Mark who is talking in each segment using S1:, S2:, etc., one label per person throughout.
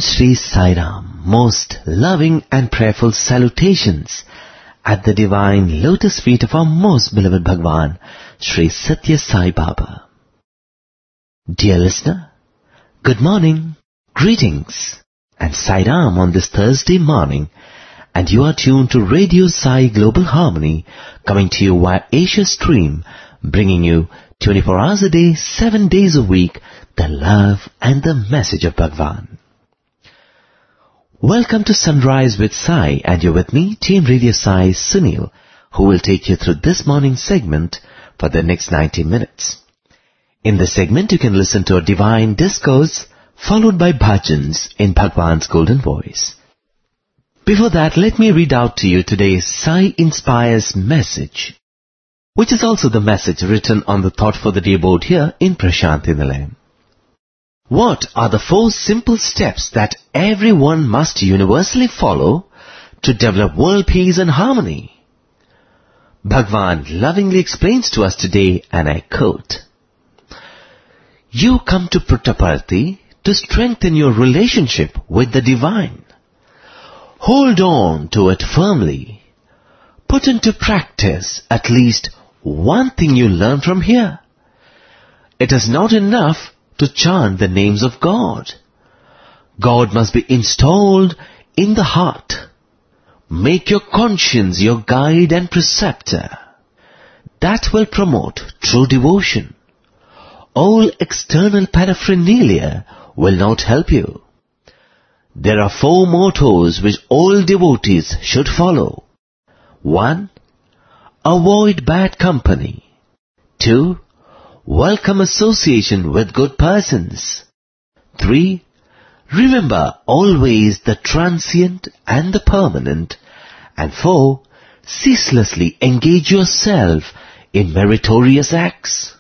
S1: Shri Sai Ram, most loving and prayerful salutations at the divine lotus feet of our most beloved Bhagwan, Shri Satya Sai Baba. Dear listener, good morning, greetings, and Sai Ram on this Thursday morning, and you are tuned to Radio Sai Global Harmony, coming to you via Asia Stream, bringing you 24 hours a day, 7 days a week, the love and the message of Bhagwan. Welcome to Sunrise with Sai, and you're with me, Team Radio Sai Sunil, who will take you through this morning's segment for the next 90 minutes. In this segment, you can listen to a divine discourse, followed by bhajans in Bhagwan's golden voice. Before that, let me read out to you today's Sai Inspires message, which is also the message written on the Thought for the Day board here in Prashanthi Nilayam. What are the 4 simple steps that everyone must universally follow to develop world peace and harmony? Bhagwan lovingly explains to us today, and I quote, "You come to Puttaparthi to strengthen your relationship with the divine. Hold on to it firmly. Put into practice at least one thing you learn from here. It is not enough to chant the names of God. God must be installed in the heart. Make your conscience your guide and preceptor. That will promote true devotion. All external paraphernalia will not help you. There are 4 mottos which all devotees should follow. 1. Avoid bad company. 2. Welcome association with good persons. 3. Remember always the transient and the permanent. And 4. Ceaselessly engage yourself in meritorious acts.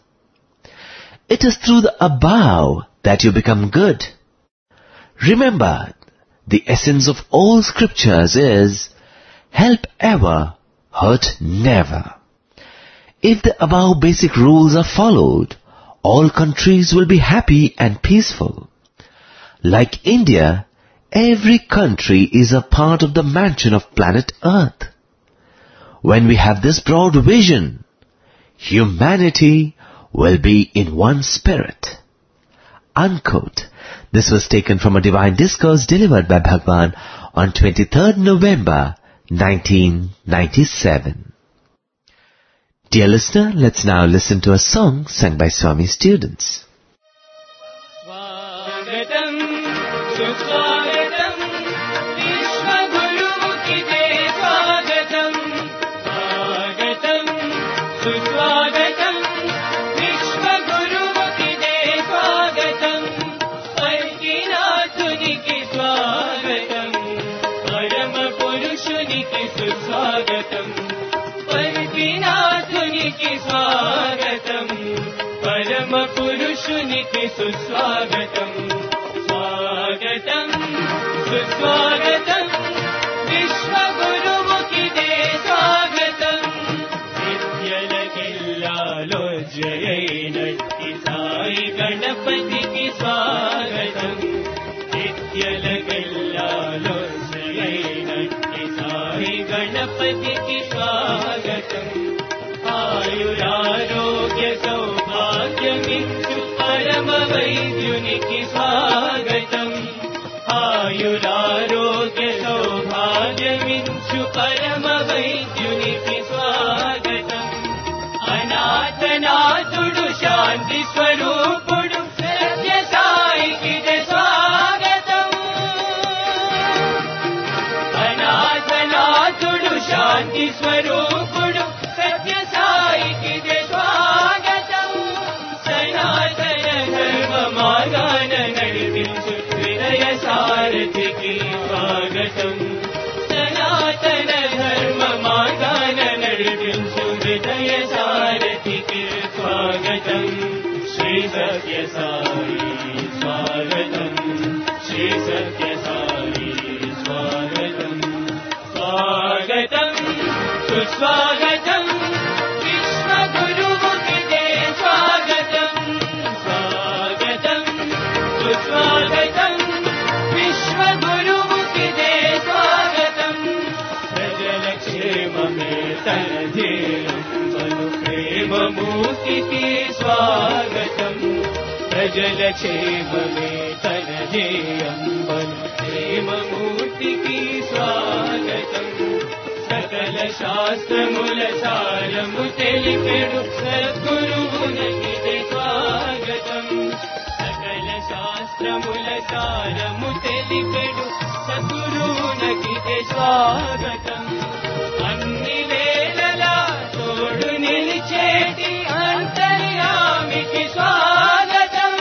S1: It is through the above that you become good. Remember, the essence of all scriptures is, help ever, hurt never. If the above basic rules are followed, all countries will be happy and peaceful. Like India, every country is a part of the mansion of planet Earth. When we have this broad vision, humanity will be in one spirit." Unquote. This was taken from a divine discourse delivered by Bhagwan on 23rd November 1997. Dear listener, let's now listen to a song sung by Swami students.
S2: Swagatam, Suswagatam, Vishwa Guru Kite Swagatam. Swagatam, Suswagatam, Vishwa Guru Kite Swagatam. Parkinathuni ki Swagatam, Parama Purushuni ki Suswagatam. Parkinathuni ki Swagatam, Parama Purushuni ki Suswagatam. Swagatam, Suswagatam, Vishwa Guru Mukhi Swagatam. Vidyalakillalo Jayainati Sai Ganapati ki Swagatam. Vidyalakillalo Jayainati Sai Ganapati ki Swagatam. Ayurarogya Saubhagyamintu Parama Vaidyuni ki Swagatam. Ayurarogya Saubhagyamintu Parama Vaidyuni ki Swagatam. Anathanathudu Shanti Swarupudu Satya Sai ki Swagatam. Anathanathudu Shanti Swarupudu Satya Sai ki Swagatam. Sanatana Dharma Margana Nadivinchu Hridaya Sarathi ki Swagatam. Sanatana Dharma Margana Nadivinchu Hridaya Sarathi ki Swagatam. Shri Satya Sai Swagatam. Shri Satya Sai Swagatam. Swagatam, Suswagatam, Vishwa Guru Mukhi Swagatam. Swagatam, Suswagatam, Vishwa ధ్యేయంబను ప్రేమమూర్తికి స్వాగతం ప్రజల క్షేమమే తన ధ్యేయంబను ప్రేమమూర్తికి స్వాగతం సకల శాస్త్రముల సారము తెలిపెడు సద్గురువునకిదే స్వాగతం సకల శాస్త్రముల సారము తెలిపెడు సద్గురువునకిదే స్వాగతం అన్ని వేళలా తోడు నిలిచేటి అంతర్యామికి స్వాగతం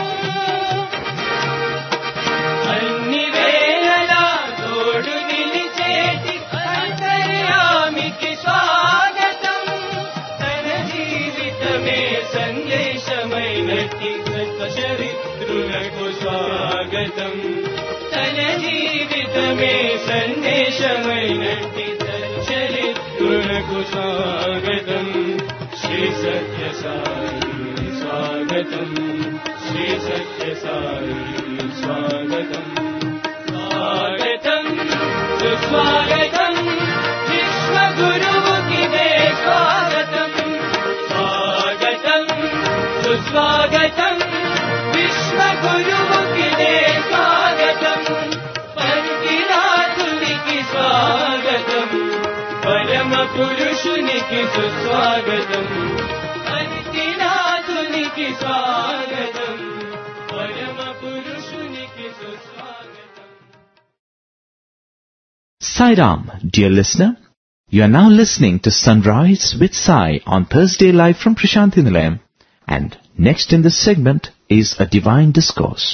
S2: అన్ని వేళలా తోడు నిలిచేటి అంతర్యామికి స్వాగతం తన జీవితమే సందేశమైనట్టి చరిత్రులకు స్వాగతం తన జీవితమే సందేశమైనట్టి చరిత్రులకు స్వాగతం శ్రీ సత్య సాయి స్వాగతం శ్రీ సత్య సాయి స్వాగతం స్వాగతం సుస్వాగతం విశ్వగురువుకిదే స్వాగతం స్వాగతం సుస్వాగతం విశ్వగురువుకిదే స్వాగతం పంకినాథునికి స్వాగతం పరమ పురుషునికి సుస్వాగతం పంకినాథునికి స్వాగతం పరమ పురుషునికి సుస్వాగతం.
S1: Sai Ram, dear listener, you are now listening to Sunrise with Sai on Thursday live from Prashanthi Nilayam, and next in this segment is a divine discourse.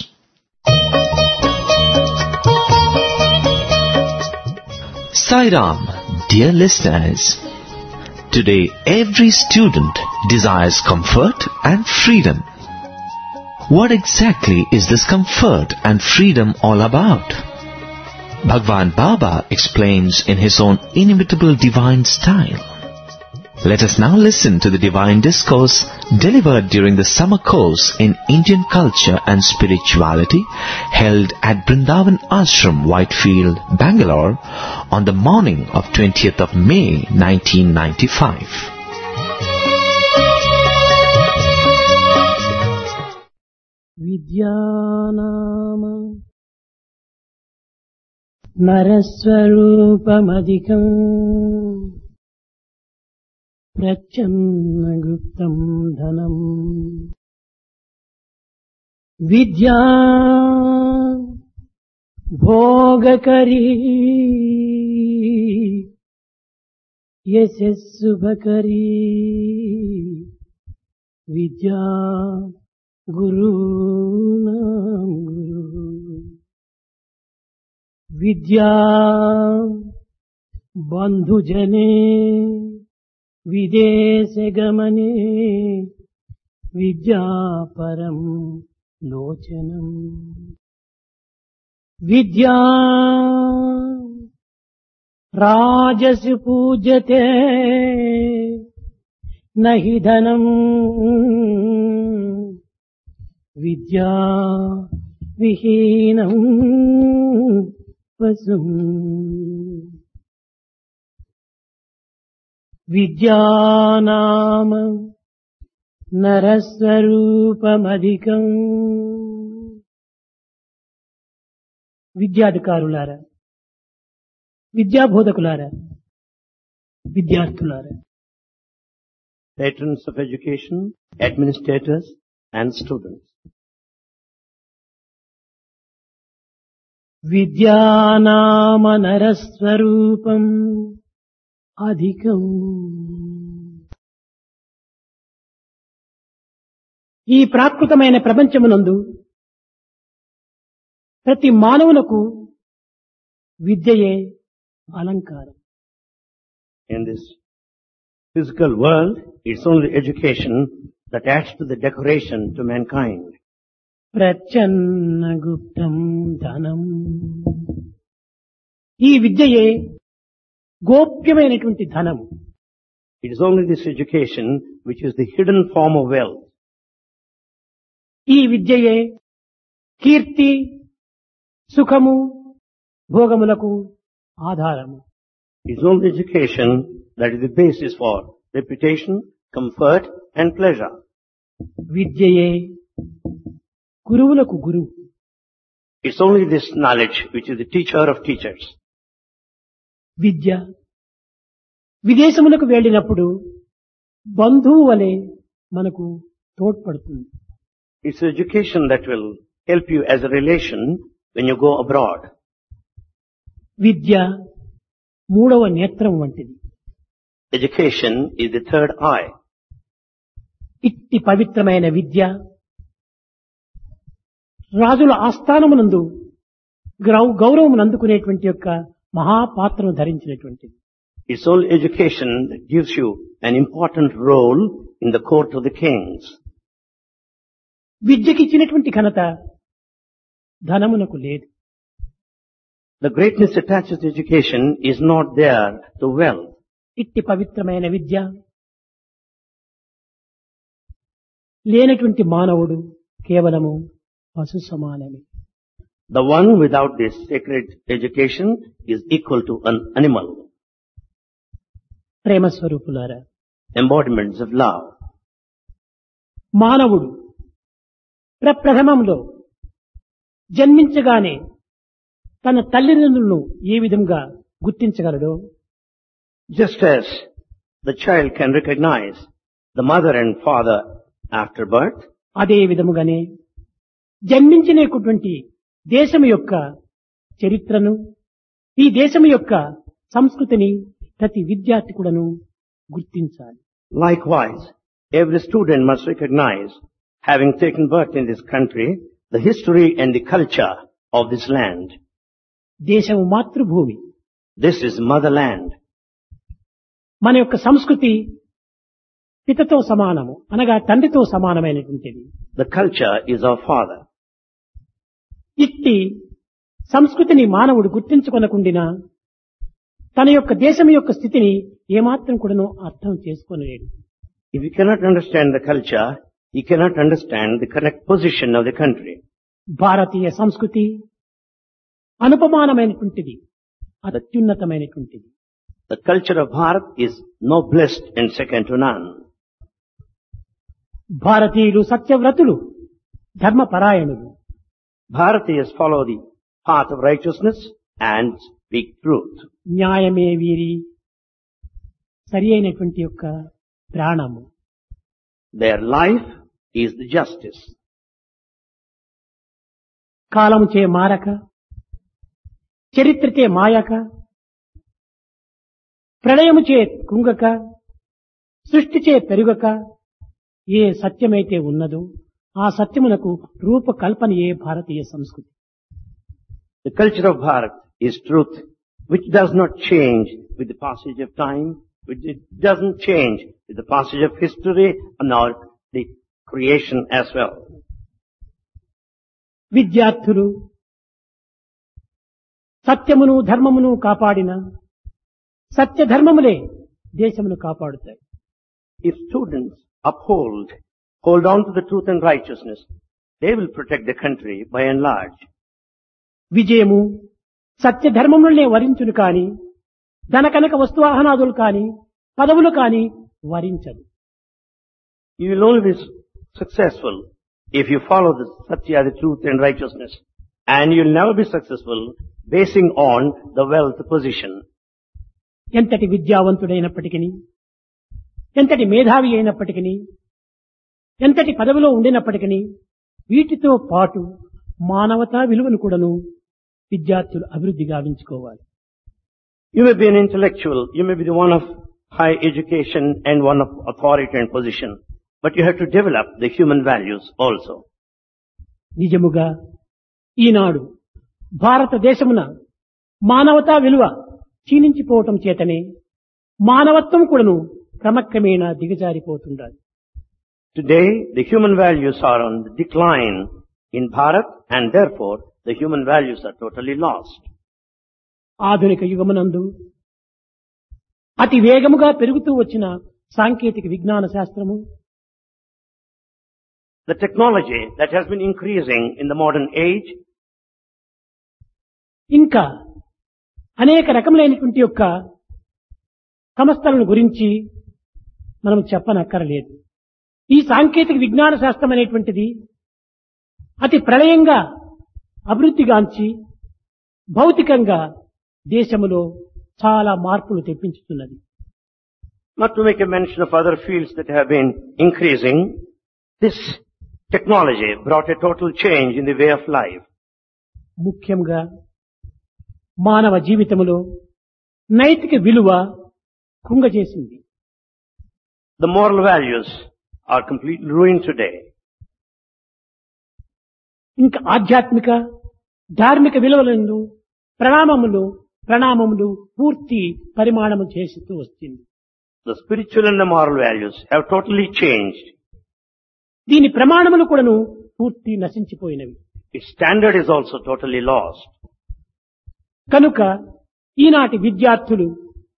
S1: Sai Ram, dear listeners, today every student desires comfort and freedom. What exactly is this comfort and freedom all about? Bhagwan Baba explains in his own inimitable divine style. Let us now listen to the divine discourse delivered during the summer course in Indian culture and spirituality held at Brindavan Ashram, Whitefield, Bangalore on the morning of 20th of May 1995.
S3: విద్యానామ నరస్వరూపమధికం ప్రచ్ఛన్నగుప్తం ధనం విద్యా భోగకరీ యశస్సుభకరీ విద్యా గురూణాం గురు విద్యా బంధుజనే విదేశగమనే విద్యాపరం లోచనం విద్యా రాజసి పూజ్యతే నహి ధనం విద్యా విహీనం పశుం విద్యానామ నరస్వరూపమధికం. విద్యాధికారులారా, విద్యాబోధకులారా, విద్యార్థులారా,
S4: patrons of education, administrators and students.
S3: విద్యానామ నరస్వరూపం అధికం. ఈ ప్రాకృతమైన ప్రపంచమునందు ప్రతి మానవులకు విద్యయే అలంకారం.
S4: In this physical world, it's only education that adds to the decoration to mankind.
S3: ప్రచ్ఛన్న గుప్తం ధనం. ఈ విద్యయే గోప్యమైనటువంటి ధనము.
S4: It is only this education which is the hidden form of wealth.
S3: ఈ విద్యయే కీర్తి, సుఖము, భోగములకు ఆధారము.
S4: It is only education that is the basis for reputation, comfort and pleasure.
S3: విద్యయే గురువులకు గురువు.
S4: It's only this knowledge which is the teacher of teachers.
S3: విద్య విదేశములకు వెళ్ళినప్పుడు బంధువు వలె మనకు తోడ్పడుతుంది.
S4: It's education that will help you as a relation when you go abroad.
S3: విద్య మూడవ నేత్రం వంటిది.
S4: Education is the third eye.
S3: ఇట్టి పవిత్రమైన విద్య రాజుల ఆస్థానమునందు గౌరవమును అందుకునేటువంటి యొక్క మహాపాత్రను ధరించినటువంటిది.
S4: It's all education that gives you an important role in the court of the kings.
S3: విద్యకి ఇచ్చినటువంటి ఘనత ధనమునకు లేదు.
S4: The greatness attached to education is not there to wealth.
S3: ఇట్టి పవిత్రమైన విద్య లేనటువంటి మానవుడు కేవలము పశు సమానమే.
S4: The one without this sacred education is equal to an animal.
S3: ప్రేమ స్వరూపులారా,
S4: Embodiments of love.
S3: మానవుడు ప్రప్రథమంలో జన్మించగానే తన తల్లిదండ్రులను ఏ విధంగా గుర్తించగలడో,
S4: Just as the child can recognize the mother and father after birth,
S3: అదే విధముగానే జన్మించినటువంటి దేశం యొక్క చరిత్రను, ఈ దేశం యొక్క సంస్కృతిని ప్రతి విద్యార్థి కూడాను గుర్తించాలి.
S4: likewise, every student must recognize, having taken birth in this country, the history and the culture of this land.
S3: దేశము మాతృభూమి.
S4: This is motherland.
S3: మన యొక్క సంస్కృతి పితతో సమానము, అనగా తండ్రితో సమానమైనటువంటిది.
S4: The culture is our father.
S3: ఇట్టి సంస్కృతిని మానవుడు గుర్తించుకొనకుండినా తన యొక్క దేశం యొక్క స్థితిని ఏమాత్రం కూడాను అర్థం చేసుకోలేడు.
S4: If you cannot understand the culture, you cannot understand the correct position of the country.
S3: భారతీయ సంస్కృతి అనుపమానమైనటువంటిది, అత్యున్నతమైనటువంటిది.
S4: The culture of Bharat is noblest and second to none.
S3: భారతీయులు సత్యవ్రతులు, ధర్మపరాయణులు.
S4: Bharatiyas follow the path of righteousness and speak truth.
S3: న్యాయమే వీరి సరి అయినటువంటి యొక్క ప్రాణము.
S4: Their life is the justice.
S3: కాలముచే మారక, చరిత్రచే మాయక, ప్రళయముచే కుంగక, సృష్టిచే పెరుగక ఏ సత్యమైతే ఉన్నదో ఆ సత్యమునకు రూపకల్పనయే భారతీయ సంస్కృతి.
S4: The culture of Bharat is truth, which does not change with the passage of time, which it doesn't change with the passage of history, nor the creation as well.
S3: విద్యార్థులు సత్యమును ధర్మమును కాపాడిన సత్యధర్మములే దేశమును కాపాడుతాయి.
S4: If students hold on to the truth and righteousness, they will protect the country by and large.
S3: విజయము సత్యధర్మములనే వరించును కాని ధనకనక వస్తువాహనాదులు కాని పదవులు కాని వరించదు.
S4: You will only be successful if you follow the satya, the truth and righteousness. And you will never be successful basing on the wealth position.
S3: ఎంతటి విద్యావంతుడైనప్పటికీ, ఎంతటి మేధావి అయినప్పటికీ, ఎంతటి పదవిలో ఉండినప్పటికీ వీటితో పాటు మానవతా విలువను కూడాను విద్యార్థులు అభివృద్ధి గావించుకోవాలి.
S4: You may be an intellectual, you may be the one of high education and one of authority and position, but you have to develop the human values also.
S3: నిజముగా ఈనాడు భారతదేశమున మానవతా విలువ క్షీణించిపోవటం చేతనే మానవత్వం కూడాను క్రమక్రమేణా దిగజారిపోతుండాలి.
S4: Today, the human values are on the decline in Bharat, and therefore the human values are totally lost.
S3: ఆధునిక యుగమునందు అతి వేగముగా పెరుగుతూ వచ్చిన సాంకేతిక విజ్ఞాన శాస్త్రము,
S4: The technology that has been increasing in the modern age,
S3: ఇంకా అనేక రకములైనటువంటి యొక్క సంస్థలను గురించి మనం చెప్పనక్కరలేదు. ఈ సాంకేతిక విజ్ఞాన శాస్త్రం అనేటువంటిది అతి ప్రళయంగా అభివృద్ధిగాంచి భౌతికంగా దేశములో చాలా మార్పులు తెప్పించుతున్నది.
S4: Not to make a mention of other fields that have been increasing, this technology brought a total change in the way of life.
S3: ముఖ్యంగా మానవ జీవితములో నైతిక విలువ కుంగజేసింది.
S4: The moral values are completely ruined today.
S3: ఇంకా ఆధ్యాత్మిక ధార్మిక విలువలను ప్రణామములు పూర్తి పరిమాణము చేస్తూ వస్తుంది.
S4: The spiritual and the moral values have totally changed.
S3: దీని ప్రమాణములు కూడాను పూర్తి నశించిపోయినవి.
S4: Its standard is also totally lost.
S3: కనుక ఈనాటి విద్యార్థులు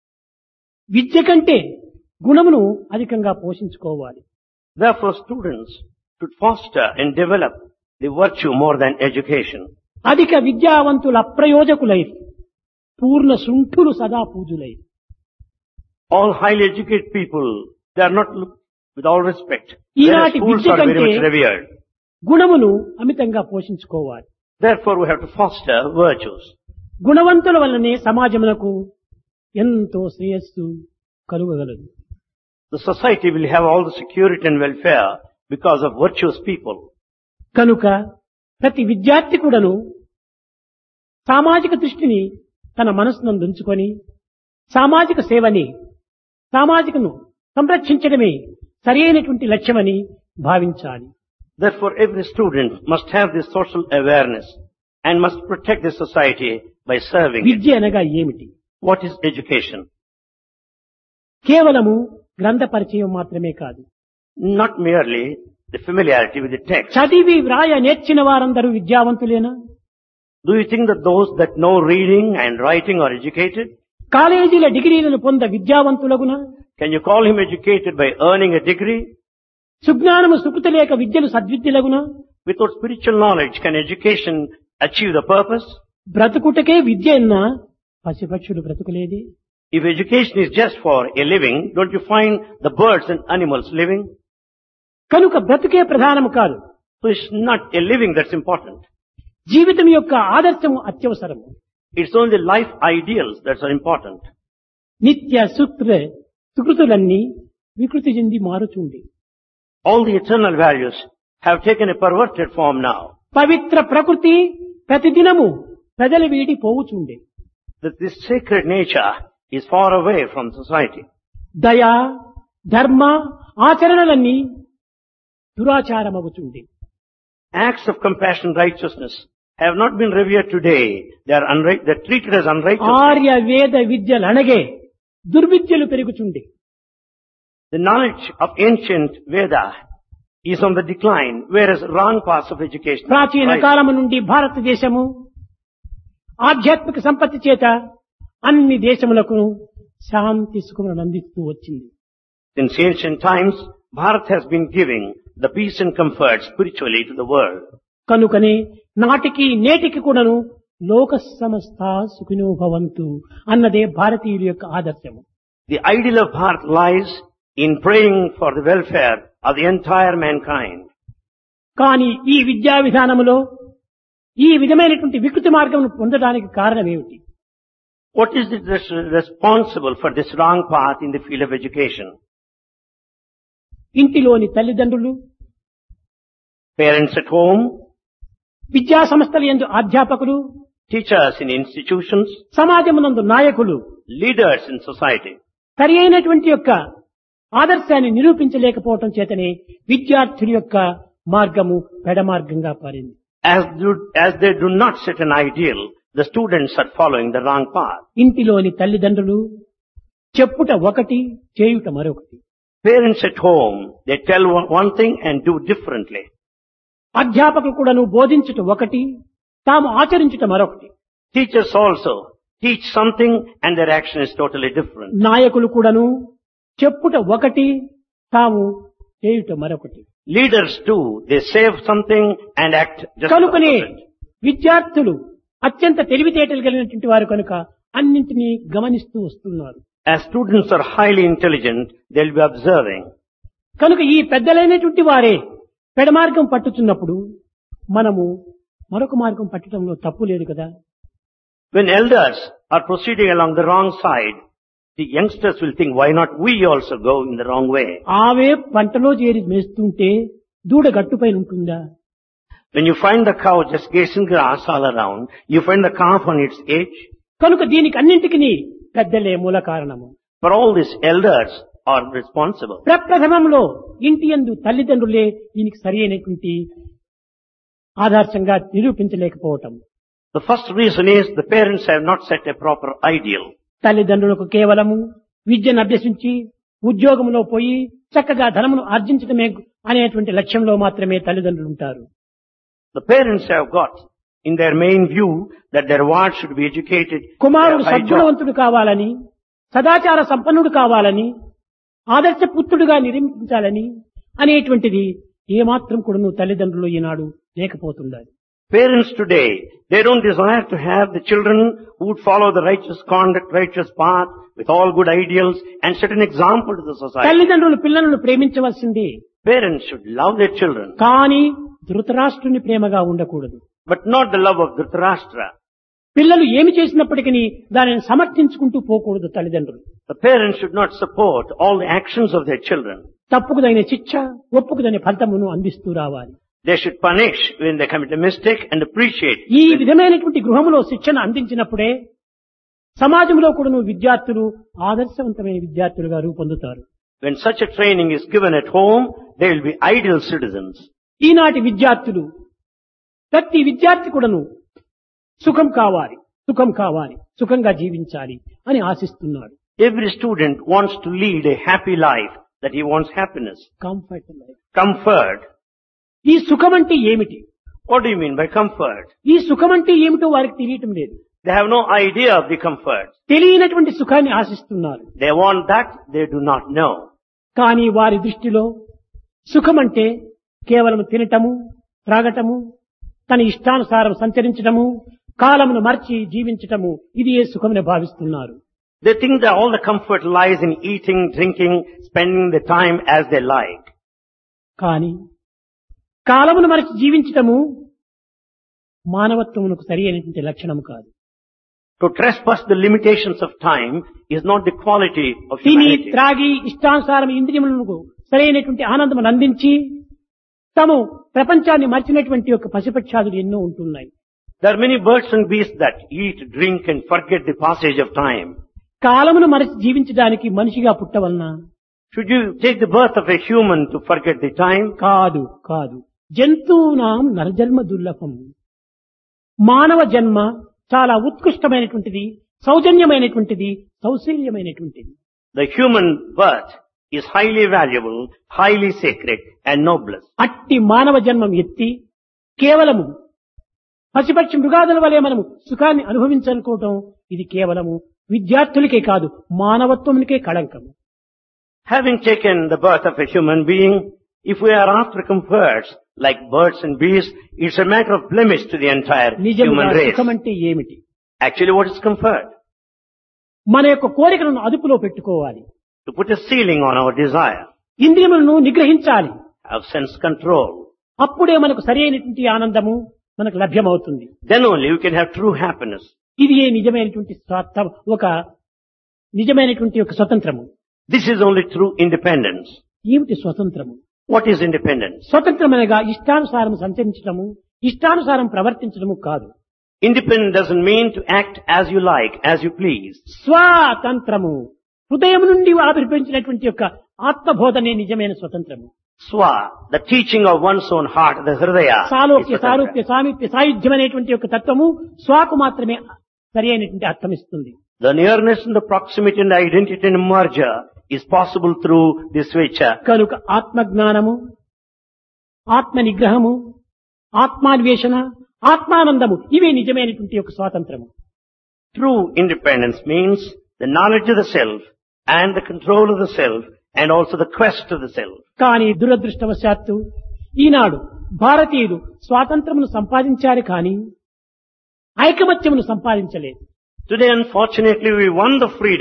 S3: విద్య కంటే గుణమును అధికంగా పోషించుకోవాలి.
S4: Therefore, students should foster and develop the virtue more than education.
S3: అధిక విద్యావంతుల అప్రయోజకులై పూర్ణ శుంఠులు సదా పూజులై.
S4: All highly educated people, they are not, with all respect, their
S3: ఈనాటి
S4: schools
S3: విద్య
S4: are very
S3: కంటే
S4: much revered.
S3: గుణమును అమితంగా పోషించుకోవాలి.
S4: Therefore, we have to foster virtues.
S3: గుణవంతుల వల్లనే సమాజమునకు ఎంతో శ్రేయస్సు కలుగగలదు.
S4: The society will have all the security and welfare because of virtuous people.
S3: కనుక ప్రతి విద్యార్థి కూడాను సామాజిక దృష్టిని తన మనసునందు ఉంచుకొని సామాజిక సేవని సామాజికను సంరక్షించడమే సరైనటువంటి లక్ష్యమని భావించాలి.
S4: Therefore, every student must have this social awareness and must protect the society by serving it.
S3: విద్య అనగా ఏమిటి?
S4: What is education?
S3: కేవలము గ్రంథ పరిచయం మాత్రమే కాదు.
S4: Not merely the familiarity with the text.
S3: చదివి వ్రాయ నేర్చిన వారందరూ విద్యావంతులేనా?
S4: Do you think that those that know reading and writing are educated?
S3: కాలేజీల డిగ్రీలను పొంద విద్యావంతులగునా?
S4: Can you call him educated by earning a degree?
S3: సుజ్ఞానము Sukriti లేక విద్యలు సద్విద్యలగునా?
S4: Without spiritual knowledge, can education achieve the purpose?
S3: బ్రతుకుటకే విద్య అన్నా పశుపక్షులు బ్రతుకులేదే.
S4: If education is just for a living, don't you find the birds and animals living?
S3: కనుక బ్రతుకే ప్రధానము కాదు.
S4: So it's not a living that's important.
S3: జీవితం యొక్క ఆదర్శము అత్యవసరము.
S4: It's only life ideals that are important.
S3: నిత్య సుకృతులన్నీ వికృతి చెంది మారుచుండి.
S4: All the eternal values have taken a perverted form now.
S3: పవిత్ర ప్రకృతి ప్రతిదినము ప్రజల వీడి పోవుచుండే.
S4: That this sacred nature is far away from society.
S3: దయా ధర్మ ఆచరణలన్నీ దురాచారమగుచుండే.
S4: Acts of compassion, righteousness have not been revered today. They're treated as unrighteous.
S3: Arya వేద విద్యలు అనగే దుర్విద్యలు పెరుగుచుండే.
S4: The knowledge of ancient Veda is on the decline, whereas wrong paths of education.
S3: ప్రాచీన
S4: rise.
S3: కాలము నుండి భారతదేశము ఆధ్యాత్మిక సంపత్తి చేత అన్ని దేశములకు శాంతి సుఖములను అందిస్తూ వచ్చింది.
S4: Since ancient times, Bharat has been giving the peace and comfort spiritually to the world.
S3: కనుకనే నాటికి నేటికి కూడాను లోక సమస్త సుఖినో భవంతు అన్నదే భారతీయుల యొక్క ఆదర్శము.
S4: The ideal of Bharat lies in praying for the welfare of the entire mankind.
S3: కానీ ఈ విద్యా విధానములో ఈ విధమైనటువంటి వికృతి మార్గం పొందడానికి కారణం ఏమిటి?
S4: What is it that's responsible for this wrong path in the field of education?
S3: ఇంటిలోని తల్లిదండ్రులు,
S4: Parents at home,
S3: విద్యా సంస్థల యందు అధ్యాపకులు,
S4: teachers in institutions,
S3: సమాజమునందు నాయకులు
S4: leaders in society.
S3: సరి అయినటువంటి యొక్క ఆదర్శాన్ని నిరూపించలేకపోవటం చేతనే విద్యార్థుల యొక్క మార్గము పెడమార్గంగా పారింది.
S4: As they do not set an ideal, the students are following the wrong path.
S3: ఇంటిలోని తల్లిదండ్రులు చెప్పుట ఒకటి, చేయుట మరొకటి.
S4: Parents at home, they tell one thing and do differently.
S3: అధ్యాపకులు కూడాను బోధించుట ఒకటి, తాము ఆచరించుట మరొకటి.
S4: Teachers also teach something and their action is totally different.
S3: నాయకులు కూడాను చెప్పుట ఒకటి, తాము చేయుట మరొకటి.
S4: Leaders too, they say something and act just
S3: కనుకనే
S4: opposite.
S3: విద్యార్థులు అత్యంత తెలివితేటలు కలిగినటువంటి వారు కనుక అన్నింటినీ గమనిస్తూ వస్తున్నారు.
S4: As students are highly intelligent, they'll be observing.
S3: కనుక ఈ పెద్దలైనటువంటి వారే పెడమార్గం పట్టుచున్నప్పుడు మనము మరొక మార్గం పట్టడంలో తప్పు లేదు కదా.
S4: When elders are proceeding along the wrong side, the youngsters will think, why not we also go in the wrong way?
S3: ఆవే పంటలో చేరి మేస్తుంటే దూడ గట్టుపైన ఉంటుందా?
S4: When you find the cow just grazing grass all around, you find the calf on its edge.
S3: కనుక దీనికి అన్నింటికి పెద్దలే మూల కారణము.
S4: For all these elders are responsible.
S3: ప్రప్రథమంలో ఇంటి యందు తల్లిదండ్రులే దీనికి సరి అయినటువంటి ఆదర్శంగా నిరూపించలేకపోవటం.
S4: The first reason is the parents have not set a proper ideal.
S3: తల్లిదండ్రులకు కేవలము విద్యను అభ్యసించి ఉద్యోగంలో పోయి చక్కగా ధనమును ఆర్జించడమే అనేటువంటి లక్ష్యంలో మాత్రమే తల్లిదండ్రులు ఉంటారు.
S4: The parents have got in their main view that their ward should be educated.
S3: కుమారుడు
S4: have high job.
S3: సద్గుణవంతుడు కావాలని, సదాచార సంపన్నుడు కావాలని, ఆదర్శ పుత్రుడుగా నిర్మించాలని అనేటువంటిది ఏమాత్రం కూడా తల్లిదండ్రులు ఈనాడు లేకపోతున్నారు.
S4: Parents today, they don't desire to have the children who would follow the righteous conduct, righteous path with all good ideals and set an example to the society.
S3: తల్లిదండ్రులు పిల్లలను ప్రేమించవలసిందే,
S4: Parents should love their children,
S3: కానీ ధృతరాష్ట్రుని ప్రేమగా ఉండకూడదు.
S4: but not the love of Dhritarashtra.
S3: పిల్లలు ఏమి చేసినప్పటికీ దానిని సమర్థించుకుంటూ పోకూడదు తల్లిదండ్రులు.
S4: The parents should not support all the actions of their children.
S3: తప్పుకుదైన శిక్ష, ఒప్పుకుదైన ఫలితమును అందిస్తూ రావాలి.
S4: They should punish when they commit a mistake and appreciate.
S3: ఈ విధమైనటువంటి గృహములో శిక్షణ అందించినప్పుడే సమాజంలో కూడా విద్యార్థులు ఆదర్శవంతమైన విద్యార్థులుగా రూపొందుతారు.
S4: When such a training is given at home, they will be ideal citizens.
S3: ఈనాటి విద్యార్థులు ప్రతి విద్యార్థి కూడాను సుఖం కావాలి, సుఖం కావాలి, సుఖంగా జీవించాలి అని ఆశిస్తున్నాడు.
S4: Every student wants to lead a happy life, that he wants happiness,
S3: comfort life.
S4: comfort.
S3: ఈ సుఖం అంటే ఏమిటి?
S4: What do you mean by comfort?
S3: ఈ సుఖం అంటే ఏమిటో వారికి తెలియటం లేదు.
S4: They have no idea of the comfort.
S3: తెలియనటువంటి సుఖాన్ని ఆశిస్తున్నారు.
S4: They want that they do not know.
S3: కానీ వారి దృష్టిలో సుఖం అంటే కేవలం తినటము, త్రాగటము, తన ఇష్టానుసారం సంచరించటము, కాలమును మర్చి జీవించటము, ఇది ఏ సుఖమని భావిస్తున్నారు.
S4: They think that all the comfort lies in eating, drinking, spending the time as they like.
S3: కానీ కాలమును మరచి జీవించటము మానవత్వమునకు సరి అయినటువంటి లక్షణము కాదు.
S4: To trespass the limitations of time is not the quality of
S3: తిని
S4: humanity.
S3: త్రాగి ఇష్టానుసారం ఇంద్రియములకు సరైనటువంటి ఆనందమును అందించి తాము ప్రపంచాన్ని మర్చినటువంటి యొక్క పశుపక్షాదులు ఎన్నో ఉంటున్నాయి.
S4: There are many birds and beasts that eat, drink and forget the passage of time.
S3: కాలమును మరచి జీవించడానికి మనిషిగా పుట్టవలన
S4: Should you take the birth of a human to forget the time?
S3: కాదు, కాదు. జంతువునాం నరజన్మ దుర్లభం. మానవ జన్మ చాలా ఉత్కృష్టమైనటువంటిది, సౌజన్యమైనటువంటిది, సౌశల్యమైనటువంటిది.
S4: The human birth is highly valuable, highly sacred and noblest.
S3: అట్టి మానవ జన్మం ఎత్తి కేవలము పశుపక్షి మృగాదుల వలె మనము సుఖాన్ని అనుభవించాలనుకోవటం ఇది కేవలము విద్యార్థులకే కాదు మానవత్వమునికే కళంకము.
S4: Having taken the birth of a human being, if we are after comforts like birds and beasts, it's a matter of blemish to the entire
S3: నిజంగా
S4: human race.
S3: సుఖం అంటే ఏమిటి?
S4: Actually, what is comfort?
S3: మన యొక్క కోరికలను అదుపులో పెట్టుకోవాలి,
S4: To put a ceiling on our desire,
S3: ఇంద్రియములను నిగ్రహించాలి.
S4: have sense control.
S3: అప్పుడే మనకు సరి అయినటువంటి ఆనందము మనకు లభ్యమవుతుంది.
S4: Then only we can have true happiness.
S3: ఇది ఏ నిజమైనటువంటి ఒక నిజమైనటువంటి ఒక స్వతంత్రము.
S4: This is only true independence.
S3: ఏమిటి స్వతంత్రము?
S4: What is independence?
S3: స్వతంత్రమనగా ఇష్టానుసారం సంచరించడము, ఇష్టానుసారం ప్రవర్తించడము కాదు.
S4: Independence doesn't mean to act as you like, as you please.
S3: స్వాతంత్రము హృదయం నుండి ఆవిర్భవించినటువంటి యొక్క ఆత్మబోధనే నిజమైన స్వతంత్రము.
S4: Swa, the teaching of one's own heart, the Hridaya. is
S3: సాలోక్య
S4: Swatantra.
S3: సారూప్య సామీప్య సాయుధ్యం అనేటువంటి యొక్క తత్వము స్వాకు మాత్రమే సరి అయినటువంటి అర్థం ఇస్తుంది.
S4: The nearness and the proximity and identity and merger is possible through this Svecha.
S3: కనుక ఆత్మజ్ఞానము, ఆత్మ నిగ్రహము, ఆత్మాన్వేషణ, ఆత్మానందము ఇవే నిజమైనటువంటి యొక్క స్వాతంత్రము.
S4: True independence means the knowledge of the self and the control of the self and also the quest of the self.
S3: కానీ దురదృష్టవశాత్తు ఈనాడు భారతీయులు స్వాతంత్రమును సంపాదించారు కానీ ఐకమత్యమును సంపాదించలేదు.
S4: Today, unfortunately, we won the freedom,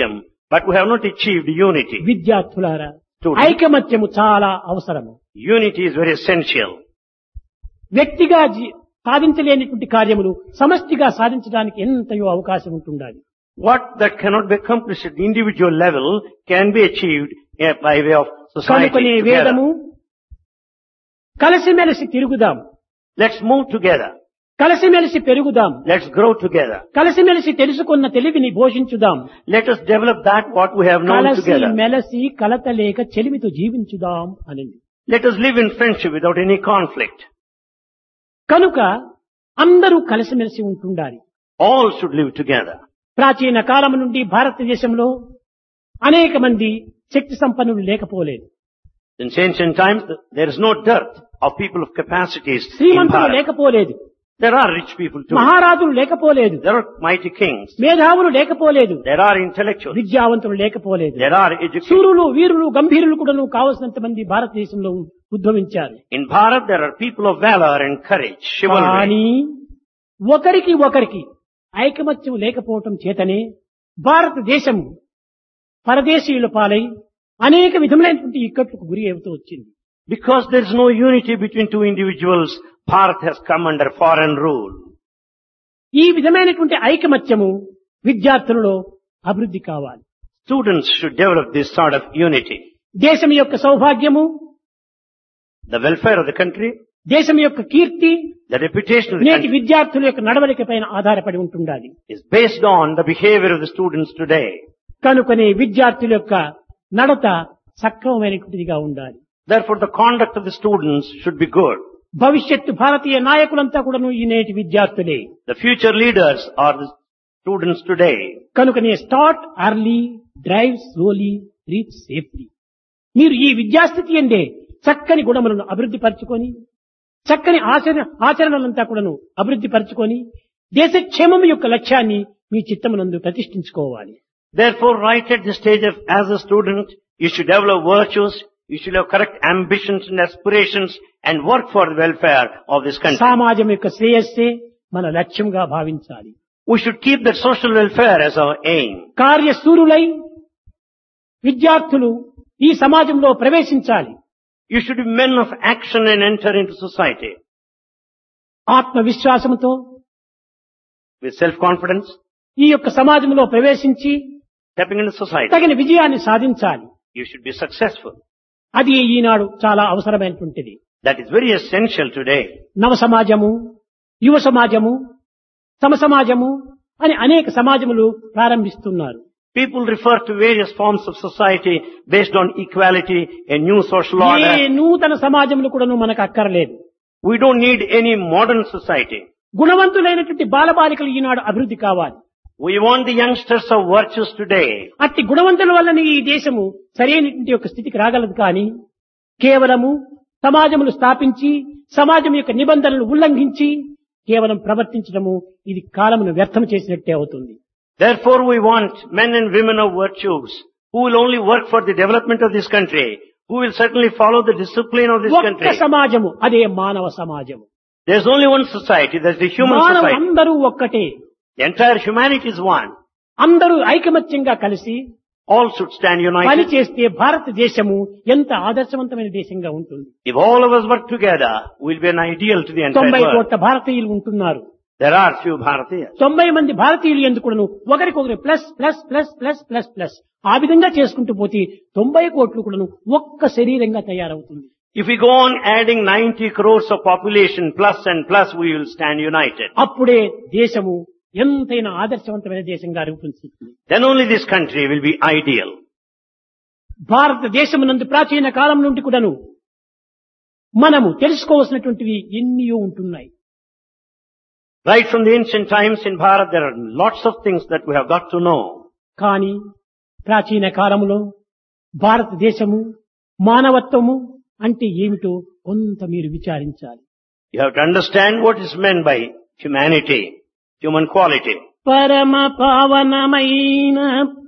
S4: But we have not achieved unity.
S3: విద్యార్థులారా,
S4: Students.
S3: ఐకమత్యము చాలా అవసరము.
S4: Unity is very essential.
S3: వ్యక్తిగా సాధించలేనిటువంటి కార్యములు సమష్టిగా సాధించడానికి ఎంతయో అవకాశం ఉంటుండాలి.
S4: What that cannot be accomplished at the individual level can be achieved by way of
S3: కనుకనే
S4: society
S3: వేదము
S4: together.
S3: కలిసిమెలిసి తిరుగుదాం,
S4: Let's move together.
S3: కలిసిమెలిసి పెరుగుదాం,
S4: Let's grow together.
S3: కలిసిమెలిసి తెలుసుకున్న తెలివిని పోషించుదాం,
S4: Let us develop that what we have known
S3: కలిసి
S4: together.
S3: మెలసి కలతలేక చెలిమితో జీవించుదాం అనింది.
S4: Let us live in friendship without any conflict.
S3: కనుక అందరూ కలిసిమెలిసి ఉంటుండాలి.
S4: All should live together.
S3: ప్రాచీన కాలం నుండి భారతదేశంలో అనేక మంది శక్తి సంపన్నులు లేకపోలేదు,
S4: In ancient times, there is no dearth of people of capacities in
S3: శ్రీమంతులు
S4: Bharat.
S3: లేకపోలేదు,
S4: There are rich people too.
S3: మహారాజులు లేకపోలేదు,
S4: There are mighty kings.
S3: మేధావులు లేకపోలేదు,
S4: There are intellectuals.
S3: విద్యావంతులు లేకపోలేదు,
S4: There are educated.
S3: శూరులు వీరులు గంభీరులు కూడాను కావలసినంత మంది భారతదేశంలో ఉద్భవించారు.
S4: In Bharat, there are people of valor and courage, chivalry.
S3: కానీ ఒకరికి ఒకరికి ఐకమత్యం లేకపోవటం చేతనే భారతదేశం పరదేశీయుల పాలై అనేక విధములైనటువంటి ఇక్కట్లకు గురి అవుతూ వచ్చింది.
S4: Because there is no unity between two individuals, Bharat has come under foreign rule.
S3: ఈ విధమైనటువంటి ఐకమత్యము విద్యార్థులలో అభివృద్ధి కావాలి.
S4: Students should develop this sort of unity.
S3: దేశం యొక్క సౌభాగ్యము,
S4: The welfare of the country,
S3: దేశం యొక్క కీర్తి
S4: the reputation of the
S3: నేటి
S4: country
S3: విద్యార్థుల యొక్క నడవడిక పైన ఆధారపడి ఉంటుండాలి.
S4: is based on the behavior of the students today.
S3: కనుకనే విద్యార్థుల యొక్క నడత సక్రమమైనటువంటిదిగా ఉండాలి.
S4: Therefore, the conduct of the students should be good.
S3: భవిష్యత్తు భారతీయ నాయకులంతా కూడాను ఈ నేటి విద్యార్థులే.
S4: The future leaders are the students today.
S3: కనుకనే start early, drive slowly, reach safely. మీరు ఈ విద్యాస్థితి ఎందే చక్కని గుణములను అభివృద్ధి పరచుకొని, చక్కని ఆచరణలంతా కూడాను అభివృద్ధి పరచుకొని, దేశ క్షేమం యొక్క లక్ష్యాన్ని మీ చిత్తమునందు ప్రతిష్ఠించుకోవాలి.
S4: Therefore, right at the stage of as a student, you should develop virtues, you should have correct ambitions and aspirations and work for the welfare of this country.
S3: సమాజం యొక్క శ్రేయస్సే మన లక్ష్యంగా భావించాలి.
S4: We should keep that social welfare as our aim.
S3: కార్యశూరులై విద్యార్థులు ఈ సమాజంలో ప్రవేశించాలి.
S4: You should be men of action and enter into society
S3: ఆత్మవిశ్వాసంతో
S4: with self-confidence,
S3: ఈ యొక్క సమాజంలో ప్రవేశించి
S4: stepping into society.
S3: తగిన విజయాన్ని సాధించాలి.
S4: You should be successful.
S3: అది ఈనాడు చాలా అవసరమైనటువంటిది.
S4: That is very essential today.
S3: నవ సమాజము, యువ సమాజము, సమ సమాజము అని అనేక సమాజములు ప్రారంభిస్తున్నారు.
S4: People refer to various forms of society based on equality, a new social
S3: A
S4: order.
S3: నూతన సమాజములు కూడాను మనకు అక్కర్లేదు.
S4: We don't need any modern society.
S3: గుణవంతులైనటువంటి బాలబాలికలు ఈనాడు అభివృద్ధి కావాలి.
S4: We want the youngsters of virtues today.
S3: అట్టి గుణవంతుల వల్లనే ఈ దేశము సరైనటువంటి యొక్క స్థితికి రాగలదు. కానీ కేవలము సమాజములు స్థాపించి సమాజం యొక్క నిబంధనలు ఉల్లంఘించి కేవలం ప్రవర్తించడము ఇది కాలమును వ్యర్థం చేసినట్టే అవుతుంది.
S4: Therefore, we want men and women of virtues who will only work for the development of this country, who will certainly follow the discipline of this
S3: ఒక్క
S4: country.
S3: సమాజము, అదే మానవ సమాజము.
S4: There's only one society, that's the human
S3: మానవ
S4: society.
S3: అందరూ ఒక్కటే.
S4: The entire humanity is one.
S3: అందరూ ఐకమత్యంగా కలిసి
S4: All should stand
S3: పని
S4: united.
S3: చేస్తే భారతదేశము ఎంత ఆదర్శవంతమైన దేశంగా ఉంటుంది.
S4: If all of us work together, we'll be an ideal to the entire
S3: 90
S4: world.
S3: కోట్ల భారతీయులు ఉంటున్నారు.
S4: There are few Bharatiyas.
S3: 90 మంది భారతీయులు ఎందుకును ఒకరికొకరు plus plus plus plus plus plus ఆ విధంగా చేసుకుంటూ పోతే 90 కోట్లు కూడాను ఒక్క శరీరంగా తయారవుతుంది.
S4: If we go on adding 90 crores of population plus and plus, we will stand united.
S3: అప్పుడే దేశము ఎంతైనా ఆదర్శవంతమైన దేశంగా రూపొందుతుంది.
S4: Then only this country will be ideal.
S3: భారతదేశమునందు ప్రాచీన కాలం నుండి కూడాను మనము తెలుసుకోవాల్సినటువంటివి ఎన్నో ఉంటున్నాయి.
S4: Right from the ancient times in Bharat, there are lots of things that we have got to know.
S3: కానీ ప్రాచీన కాలంలో భారతదేశము మానవత్వము అంటే ఏమిటో కొంత మీరు విచారించాలి.
S4: You have to understand what is meant by humanity, human quality.
S3: పరమ పావనమైన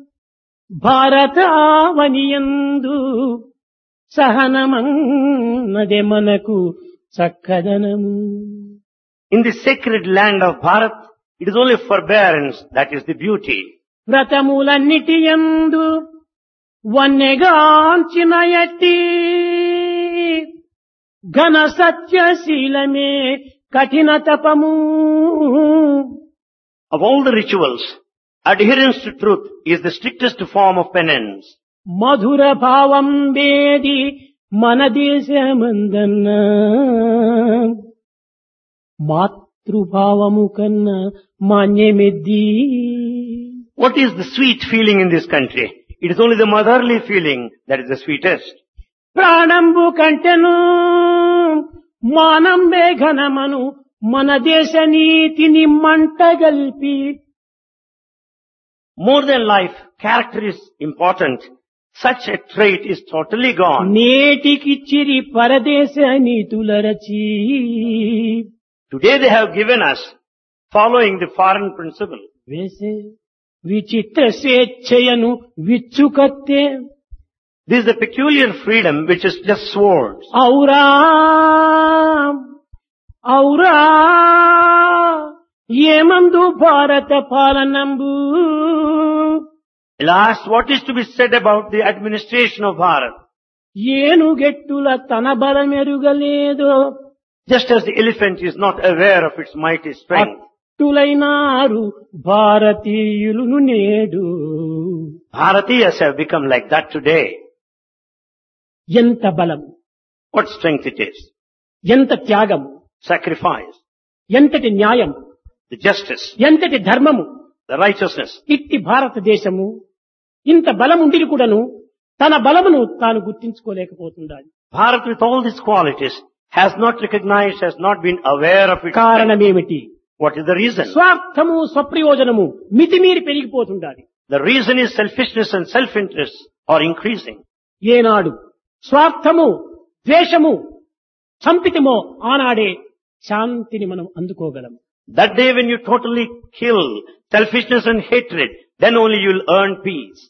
S3: భారతావనియందు సహనమన్నదే మనకు చక్కదనము.
S4: In the sacred land of Bharat, it is only forbearance that is the beauty.
S3: వ్రతములన్నిటి యందు వన్నెగాంచిన ఎట్టి ఘన సత్యశీలమే కఠిన తపము.
S4: Of all the rituals, adherence to truth is the strictest form of penance.
S3: మధుర భావం వేది మన దేశమందన్న మాతృభావము కన్నా మాన్యమెద్ది.
S4: What is the sweet feeling in this country? It is only the motherly feeling that is the sweetest.
S3: ప్రాణంబు కంటెను మానంబే ఘనమను మన దేశ నీతిని మంటగల్పి.
S4: More than life, character is important. Such a trait is totally gone.
S3: నేటికిచ్చిరి పరదేశ నీతుల రచి.
S4: Today they have given us following the foreign principle.
S3: వేసే విచిత్ర స్వేచ్ఛయను విచ్చుకత్తే.
S4: This is the peculiar freedom which is just swords.
S3: ఔరా ఔరా ఏమందు భారత పాలనంబు.
S4: Alas, what is to be said about the administration of Bharat?
S3: ఏనుగెట్టుల తన బలమెరుగలేదో
S4: Just as the elephant is not aware of its mighty strength,
S3: అట్టులైనారు భారతీయులను నేడు.
S4: Bharatiyas have become like that today.
S3: ఎంత బలం,
S4: What strength it is.
S3: ఎంత త్యాగం,
S4: Sacrifice,
S3: ఎంతటి న్యాయం,
S4: the justice,
S3: ఎంతటి ధర్మము.
S4: the righteousness.
S3: ఇట్టి భారతదేశము ఇంత బలముండి కూడాను తన బలమును తాను గుర్తించుకోలేకపోతుండాలి.
S4: Bharat with all these qualities has not recognized, has not been aware of its strength.
S3: కారణమేమిటి?
S4: What is the reason?
S3: స్వార్థము స్వప్రయోజనము మితిమీరి పెరిగిపోతుండాలి.
S4: The reason is selfishness and self-interest are increasing.
S3: ఏనాడు స్వార్థము ద్వేషము చంపితమో ఆనాడే శాంతిని మనం అందుకోగలం.
S4: That day when you totally kill selfishness and hatred, then only you will earn peace.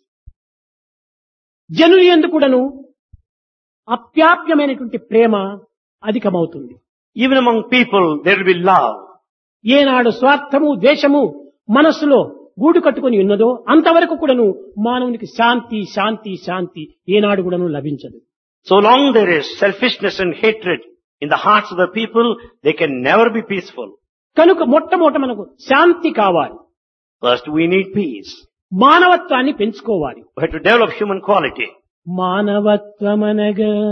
S3: జనులు యందు కూడాను అప్యాప్యమైనటువంటి ప్రేమ అధికమవుతుంది.
S4: Even among people, there will be love.
S3: ఏనాడు స్వార్థము ద్వేషము మనస్సులో గూడు కట్టుకొని ఉన్నదో అంతవరకు కూడాను మానవునికి శాంతి శాంతి శాంతి ఏనాడు కూడాను లభించదు.
S4: So long there is selfishness and hatred in the hearts of the people, they can never be peaceful.
S3: కనుక మొట్టమొదట మనకు శాంతి కావాలి.
S4: First we need peace.
S3: మానవత్వాన్ని పెంచుకోవాలి.
S4: We have to develop human quality.
S3: మానవత్వమనగా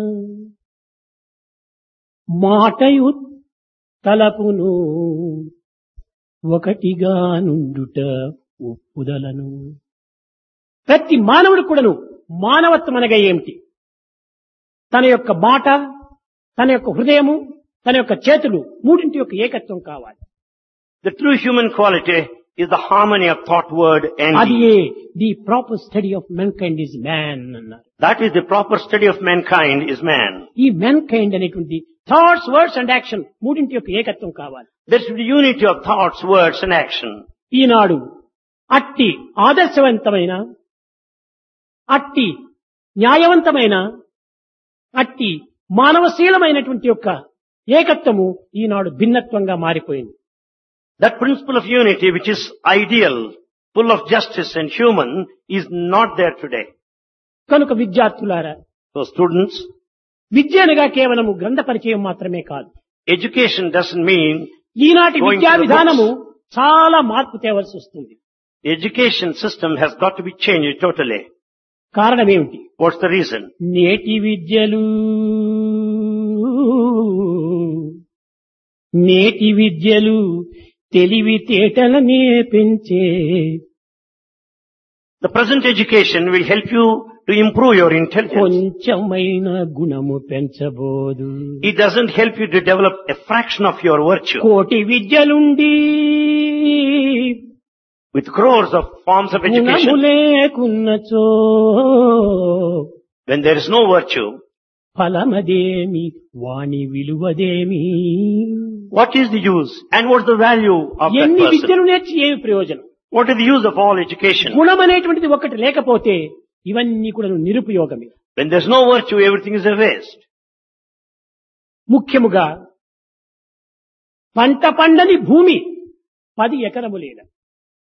S3: మాటయు తలపును ఒకటిగా నుండుట ఒప్పుదలను. ప్రతి మానవుడు కూడాను మానవత్వం అనగా ఏమిటి? తన యొక్క మాట, తన యొక్క హృదయము, తన యొక్క చేతులు మూడింటి యొక్క ఏకత్వం కావాలి.
S4: The true human quality is the harmony of thought, word and
S3: అది
S4: deed.
S3: The proper study of mankind is man అన్నారు.
S4: That is the proper study of mankind is man.
S3: ఈ మెన్ కైండ్ అనేటువంటి thoughts words and action మూడింటి యొక్క ఏకత్వం కావాలి.
S4: There should be unity of thoughts, words and action.
S3: ఈనాడు అట్టి ఆదర్శవంతమైన, అట్టి న్యాయవంతమైన, అట్టి మానవశీలమైనటువంటి యొక్క ఏకత్వము ఈనాడు భిన్నత్వంగా మారిపోయింది.
S4: That principle of unity which is ideal, full of justice and human is not there today.
S3: కనుక విద్యార్థులారా,
S4: So students,
S3: విద్య అనగా కేవలము గ్రంథ పరిచయం మాత్రమే కాదు.
S4: education doesn't mean
S3: ఈనాటి
S4: going
S3: విద్యా
S4: to the
S3: విధానము చాలా మార్పు తేవలసి వస్తుంది.
S4: the education system has got to be changed totally.
S3: కారణం ఏమిటి?
S4: What's the reason?
S3: నేటి విద్యలు నేటి విద్యలు తెలివితేటలనే పెంచే.
S4: The present education will help you to improve your intelligence.
S3: కొంచెమైన గుణము పెంచబోదు.
S4: It doesn't help you to develop a fraction of your virtue.
S3: కోటి విద్యలుండి
S4: With crores of forms of
S3: గుణము
S4: education,
S3: లేకున్నచో
S4: when there is no virtue,
S3: ఫలమదేమి Vani విలువదేమి.
S4: what is the use and what's the value of that
S3: ఎన్ని
S4: person?
S3: విద్యలు నేర్చి ఏమి ప్రయోజనం?
S4: What is the use of all education?
S3: గుణం అనేటువంటిది ఒకటి లేకపోతే ఇవన్నీ కూడా నిరుపయోగమే.
S4: When there's no virtue, everything is a waste.
S3: ముఖ్యముగా పంట పండని భూమి 10 ఎకరములేన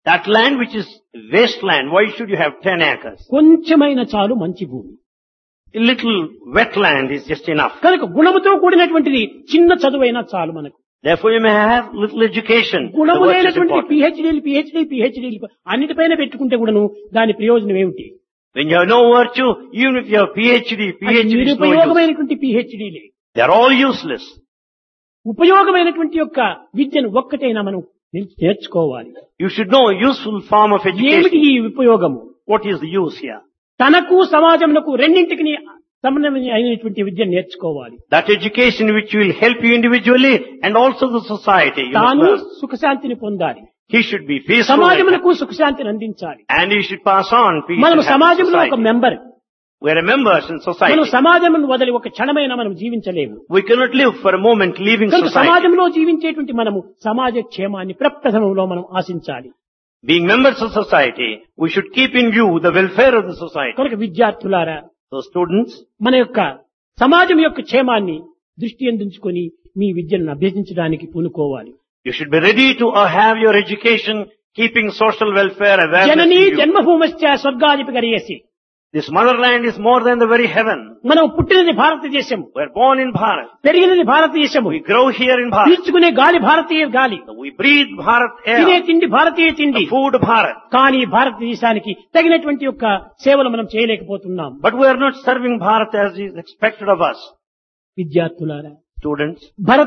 S4: That land which is wasteland, why should you have 10 acres?
S3: కొంచెమైన చాలు మంచి భూమి.
S4: A little wetland is just enough.
S3: కనుక గుణముతో కూడినటువంటిది చిన్న చదువైనా చాలు మనకు.
S4: Therefore you may have little education. The
S3: గుణము
S4: work is
S3: లేనటువంటి
S4: important.
S3: పిహెచ్డీలు అన్నిటిపైన పెట్టుకుంటే కూడాను దాని ప్రయోజనం ఏమిటి?
S4: When you have no virtue, even if you have PhD is no use.
S3: నిరుపయోగమైనటువంటి పిహెచ్డీలే.
S4: They are all useless.
S3: ఉపయోగమైనటువంటి యొక్క విద్యను ఒక్కటైనా మనం నేర్చుకోవాలి.
S4: You should know a useful form of
S3: ఏమిటి
S4: education.
S3: ఈ ఉపయోగము?
S4: What is the use here?
S3: తనకు సమాజమునకు రెండింటికి సమన్వయం అయినటువంటి విద్యను నేర్చుకోవాలి.
S4: That education which will help you individually and also the society. You must
S3: తాను
S4: learn.
S3: సుఖశాంతిని పొందాలి,
S4: He should be peaceful
S3: సమాజమునకు సుఖశాంతిని అందించాలి.
S4: and he should pass on peace
S3: మనం
S4: and happiness to
S3: సమాజంలో ఒక
S4: society.
S3: Member.
S4: We are members in
S3: మనం
S4: society.
S3: సమాజమును వదిలి ఒక క్షణమైనా మనం జీవించలేము.
S4: We cannot live for a moment leaving
S3: కనుక
S4: society.
S3: సమాజంలో జీవించేటువంటి మనము సమాజ క్షేమాన్ని ప్రప్రథమంలో మనం ఆశించాలి.
S4: Being members of society, we should keep in view the welfare of the society.
S3: కనుక విద్యార్థులారా,
S4: So students,
S3: మన యొక్క సమాజం యొక్క క్షేమాన్ని దృష్టి అందించుకొని మీ విద్యను అభ్యసించడానికి పూనుకోవాలి.
S4: you should be ready to have your education keeping social welfare awareness
S3: Janani
S4: in view.
S3: జన్మభూమశ్చ స్వర్గాధిప గరీయసి.
S4: This motherland is more than the very heaven.
S3: మనం పుట్టినది భారతదేశం,
S4: We are born in Bharat.
S3: పెరిగినది భారతదేశము,
S4: We grow here in Bharat.
S3: పీల్చుకునే గాలి భారతీయ గాలి,
S4: We breathe Bharat
S3: తినే
S4: air.
S3: తిండి భారతీయ తిండి.
S4: The food Bharat.
S3: కానీ భారతదేశానికి తగినటువంటి యొక్క సేవలు మనం చేయలేకపోతున్నాం.
S4: But we are not serving Bharat as is expected of us.
S3: విద్యార్థులారా,
S4: Students,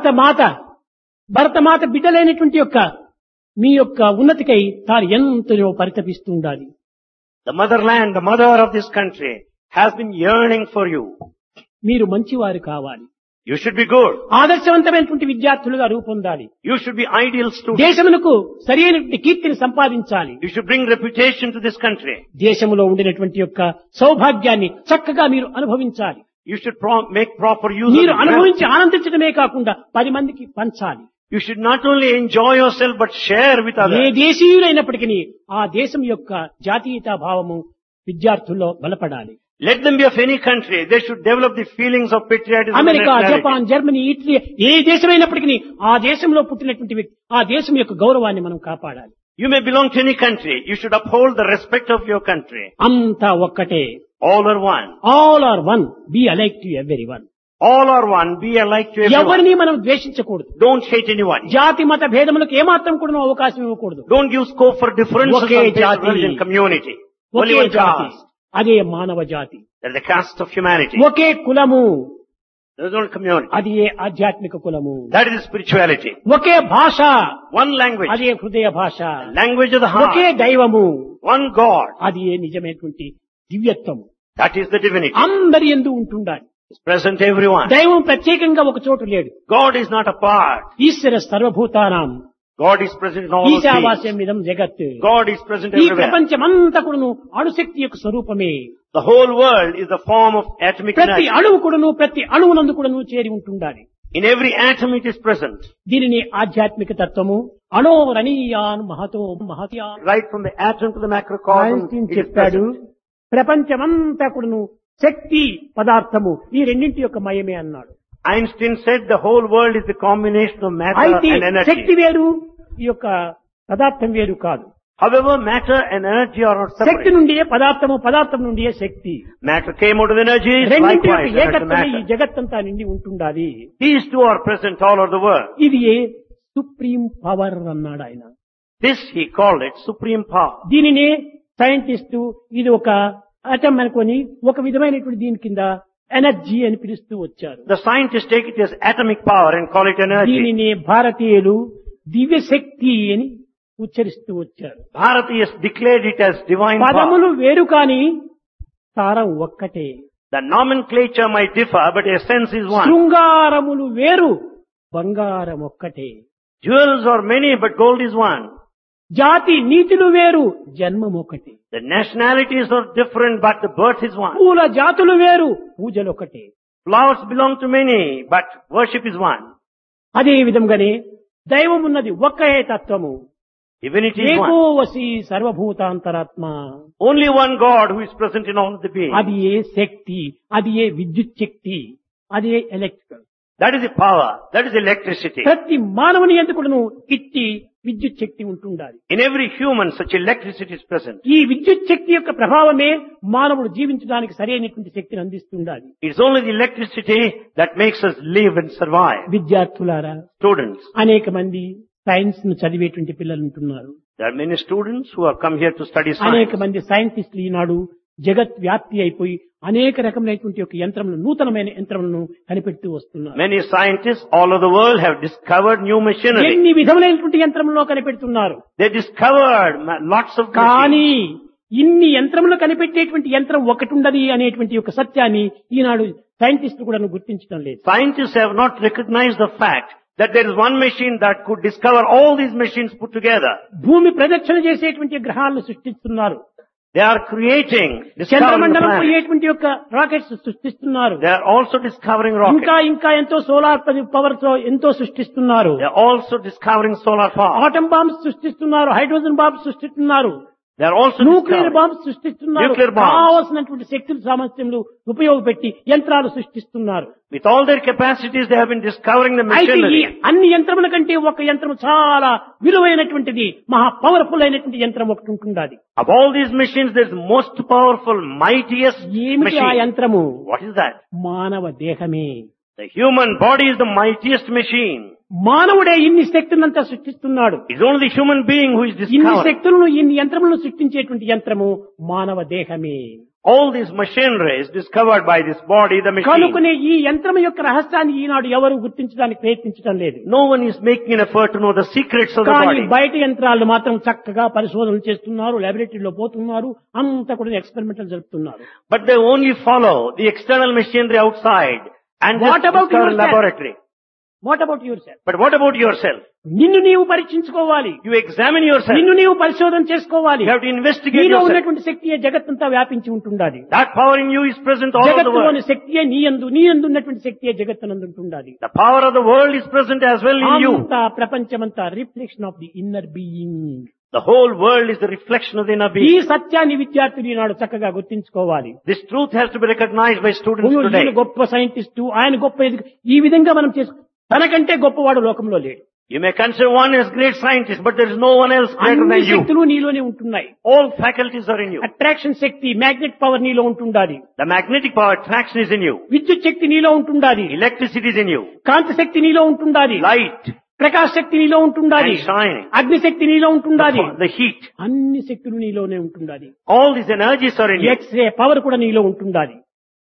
S3: భరతమాత బిడ్డలైనటువంటి యొక్క మీ యొక్క ఉన్నతికై తాను ఎంతో పరితపిస్తూ ఉండాలి.
S4: the motherland, the mother of this country has been yearning for you.
S3: మీరు మంచివారు కావాలి,
S4: You should be good.
S3: ఆదర్శవంతమైనటువంటి విద్యార్థులుగా రూపొందాలి.
S4: You should be ideal students.
S3: దేశమునకు సరైనటువంటి కీర్తిని సంపాదించాలి.
S4: You should bring reputation to this country.
S3: దేశంలో ఉండినటువంటి యొక్క సౌభాగ్యాన్ని చక్కగా మీరు అనుభవించాలి.
S4: You should make proper use of
S3: మీరు
S4: it.
S3: అనుభవించి ఆనందించడమే కాకుండా 10 మందికి పంచాలి.
S4: You should not only enjoy yourself but share with
S3: A
S4: others.
S3: దేశీయులైనప్పటికీ ఆ దేశం యొక్క జాతీయతా భావము విద్యార్థుల్లో బలపడాలి.
S4: Let them be of any country. They should develop the feelings of patriotism and
S3: America,
S4: nationality.
S3: Japan, Germany, Italy ఏ దేశమైనప్పటికీ ఆ దేశంలో పుట్టినటువంటి వ్యక్తి ఆ దేశం యొక్క గౌరవాన్ని మనం కాపాడాలి.
S4: You may belong to any country. You should uphold the respect of your country.
S3: అంతా ఒక్కటే.
S4: All are one.
S3: All are one, be alike to everyone.
S4: All are one. Be alike to everyone.
S3: ఎవరిని మనం ద్వేషించకూడదు.
S4: Don't hate anyone.
S3: జాతి మత భేదములకు ఏమాత్రం కూడా అవకాశం ఇవ్వకూడదు.
S4: Don't give scope for differences
S3: okay
S4: on based
S3: జాతి.
S4: on religion, community. Only
S3: okay
S4: one
S3: జాతి,
S4: caste.
S3: అదే మానవ జాతి.
S4: That's the caste of humanity.
S3: ఒకే కులము,
S4: There is no community.
S3: అది ఏ ఆధ్యాత్మిక కులము.
S4: That is spirituality.
S3: ఒకే భాష,
S4: One language.
S3: అదే హృదయ భాష.
S4: Language of the
S3: okay
S4: heart.
S3: దైవము,
S4: One God.
S3: అది ఏ నిజమైనటువంటి దివ్యత్వము.
S4: That is the divinity.
S3: అందరి యందు ఉంటుండాలి.
S4: It's present everyone.
S3: దైవం ప్రత్యేకంగా ఒక చోటు లేడు.
S4: God is not apart.
S3: ఈశ్వర సర్వభూతానాం
S4: God is present in all of
S3: ఈశావాస్యం
S4: things.
S3: ఇదం జగత్.
S4: God is present
S3: ఈ
S4: everywhere.
S3: ప్రపంచమంతా కూడాను అణుశక్తి యొక్క స్వరూపమే.
S4: The whole world is the form of atomic
S3: ప్రతి
S4: energy.
S3: అణువు కూడాను ప్రతి అణువునందు కూడాను చేరి ఉంటుండాలి.
S4: In every atom it is present.
S3: దీనిని ఆధ్యాత్మిక తత్వము అణోరణీయాన్ మహతో మహత్యాన్.
S4: Right from the atom to the macrocosm.
S3: Einstein
S4: it is
S3: చెప్పాడు,
S4: present.
S3: ప్రపంచమంతా కూడాను శక్తి పదార్థము ఈ రెండింటి యొక్క మయమే అన్నాడు.
S4: Einstein said the whole world is the combination of matter
S3: అయితే
S4: and
S3: శక్తి
S4: energy.
S3: వేరు, ఈ యొక్క పదార్థం వేరు కాదు.
S4: However, matter and energy are not
S3: Shakti
S4: separate.
S3: నుండియే పదార్థము, పదార్థం నుండియే శక్తి.
S4: Matter came out of energy,
S3: రెండింటి యొక్క
S4: likewise energy
S3: ఏకత్వమే ఈ
S4: matter.
S3: జగత్తంతా నిండి ఉంటుండాలి.
S4: These two are present all over the world.
S3: ఇది ఏ సుప్రీం పవర్ అన్నాడు ఆయన.
S4: This he called it supreme power.
S3: దీనినే సైంటిస్టు ఇది ఒక అటమ్ అనుకొని ఒక విధమైనటువంటి దీని కింద ఎనర్జీ అని పిలుస్తూ వచ్చారు.
S4: The scientists take it as atomic power and call it energy.
S3: దీనిని భారతీయులు దివ్య శక్తి అని ఉచ్చరిస్తూ వచ్చారు.
S4: Bharatiyas declared it as divine power.
S3: పదములు వేరు కాని సారం ఒక్కటే.
S4: The nomenclature might differ, but essence is one.
S3: శృంగారములు వేరు, బంగారం ఒక్కటే.
S4: Jewels are many, but gold is one.
S3: జాతి నీతులు వేరు, జన్మం ఒకటే.
S4: The nationalities are different, but the birth is one.
S3: పూల జాతులు వేరు, పూజలు ఒకటే.
S4: Flowers belong to many, but worship is one.
S3: అదే విధంగానే దైవం ఉన్నది ఒకే తత్వము.
S4: Divinity is
S3: ఏకో
S4: one.
S3: వసి సర్వభూతాంతరాత్మ.
S4: Only one God who is present in all of the beings.
S3: అది ఏ శక్తి, అది ఏ విద్యుత్ శక్తి, అది ఏ electrical.
S4: That is the power. That is electricity.
S3: ప్రతి మానవుని ఎందుకును ఇట్టి విద్యుత్ శక్తి ఉంటుండాలి.
S4: In every human, such electricity is present.
S3: ఈ విద్యుత్ శక్తి యొక్క ప్రభావమే మానవుడు జీవించడానికి సరైనటువంటి శక్తిని అందిస్తుండాలి.
S4: It's only the electricity that makes us live and survive.
S3: విద్యార్థులారా,
S4: Students,
S3: అనేక మంది సైన్స్ ను చదివేటువంటి పిల్లలు ఉంటున్నారు.
S4: there are many students who have come here to study
S3: అనేక
S4: science.
S3: మంది సైంటిస్టులు ఈనాడు జగత్ వ్యాప్తి అయిపోయి అనేక రకమైనటువంటి యొక్క యంత్రములు, నూతనమైన యంత్రములను కనిపెడుతూ వస్తున్నారు.
S4: Many scientists all over the world have discovered new machinery.
S3: ఎన్ని విధములైనటువంటి యంత్రములను కనిపెడుతున్నారు.
S4: They discovered lots of
S3: కానీ
S4: machines.
S3: ఇన్ని యంత్రములు కనిపెట్టేటువంటి యంత్రం ఒకటి ఉండదు అనేటువంటి యొక్క సత్యాన్ని ఈనాడు సైంటిస్టులు కూడా గుర్తించడం లేదు.
S4: Scientists have not recognized the fact that there is one machine that could discover all these machines put together.
S3: భూమి ప్రదక్షిణ చేసేటువంటి గ్రహాలను సృష్టిస్తున్నారు.
S4: They are creating, discovering the
S3: చంద్రమండలం
S4: planet.
S3: పోయేటువంటి యొక్క రాకెట్స్ సృష్టిస్తున్నారు.
S4: They are also discovering rockets.
S3: ఇంకా ఎంతో సోలార్ పవర్ తో ఎంతో సృష్టిస్తున్నారు.
S4: They are also discovering solar power.
S3: Atom bombs సృష్టిస్తున్నారు, హైడ్రోజన్ బాంబ్స్ సృష్టిస్తున్నారు,
S4: They are also
S3: nuclear
S4: discovering.
S3: Bombs సృష్టిస్తున్నారు.
S4: Nuclear bombs.
S3: కావలసినటువంటి శక్తుల సామర్థ్యములు ఉపయోగపెట్టి యంత్రాలు సృష్టిస్తున్నారు.
S4: With all their capacities, they have been discovering the
S3: అయితే ఈ
S4: machinery.
S3: అన్ని యంత్రముల కంటే ఒక యంత్రం చాలా విలువైనటువంటిది, మహా పవర్ఫుల్ అయినటువంటి యంత్రం ఒకటి ఉంటుండాలి.
S4: Of all these machines, there is most powerful, mightiest
S3: ఏమిటి ఆ
S4: machine.
S3: యంత్రము?
S4: What is that?
S3: మానవ దేహమే.
S4: The human body is the mightiest machine.
S3: మానవుడే ఇన్ని శక్తులంతా సృష్టిస్తున్నాడు.
S4: It's only the human being who is
S3: ఇన్ని
S4: discovering.
S3: శక్తులను, ఇన్ని యంత్రములను సృష్టించేటువంటి యంత్రము మానవ దేహమే.
S4: All this machinery is discovered by this body, the machine.
S3: కనుకనే ఈ యంత్రం యొక్క రహస్యాన్ని ఈనాడు ఎవరు గుర్తించడానికి ప్రయత్నించడం లేదు.
S4: No one is making an effort to know the secrets of the
S3: కానీ
S4: body.
S3: బయట యంత్రాలు మాత్రం చక్కగా పరిశోధనలు చేస్తున్నారు, లాబొరేటరీలో పోతున్నారు, అంతా కూడా ఎక్స్పెరిమెంటల్ జరుపుతున్నారు.
S4: But they only follow the external machinery outside and
S3: What
S4: just
S3: about
S4: discover
S3: yourself?
S4: laboratory.
S3: What about yourself?
S4: But what about yourself?
S3: నిన్ను నీవు పరీక్షించుకోవాలి,
S4: You examine yourself.
S3: నిన్ను నీవు పరిశోధన చేసుకోవాలి.
S4: You have to investigate
S3: నీలో
S4: yourself.
S3: ఉన్నటువంటి శక్తియే జగత్తంతా వ్యాపించి ఉంటుండాలి.
S4: That power in you is present all over the
S3: జగత్తులోని
S4: world.
S3: శక్తియే నీ యందు ఉన్నటువంటి శక్తియే జగత్తునందు ఉంటుండాలి.
S4: The power of the world is present as well in you.
S3: అంతా ప్రపంచమంతా reflection of the inner being.
S4: The whole world is the reflection of the inner
S3: ఈ
S4: being.
S3: సత్యాన్ని విద్యార్థులు ఈనాడు చక్కగా గుర్తించుకోవాలి.
S4: This truth has to be recognized by students
S3: ఈయన
S4: today.
S3: గొప్ప సైంటిస్టు, ఆయన గొప్ప ఈ విధంగా మనం తనకంటే గొప్పవాడు లోకంలో లేడు.
S4: You may consider one as great scientist, but there is no one else greater
S3: అన్ని
S4: than you.
S3: శక్తులు నీలోనే ఉంటున్నాయి.
S4: All faculties are in you.
S3: Attraction శక్తి, మ్యాగ్నెట్ పవర్ నీలో ఉంటుండాలి.
S4: The magnetic power, attraction is in you.
S3: విద్యుత్ శక్తి నీలో ఉంటుండాలి.
S4: Electricity is in you.
S3: కాంతి శక్తి నీలో ఉంటుండాలి.
S4: Light
S3: ప్రకాశ శక్తి నీలో ఉంటుండాలి.
S4: and shining.
S3: అగ్ని శక్తి నీలో ఉంటుండాలి.
S4: The heat.
S3: అన్ని శక్తులు నీలోనే ఉంటుండాలి.
S4: All these energies are in you.
S3: X-ray power కూడా నీలో ఉంటుండాలి.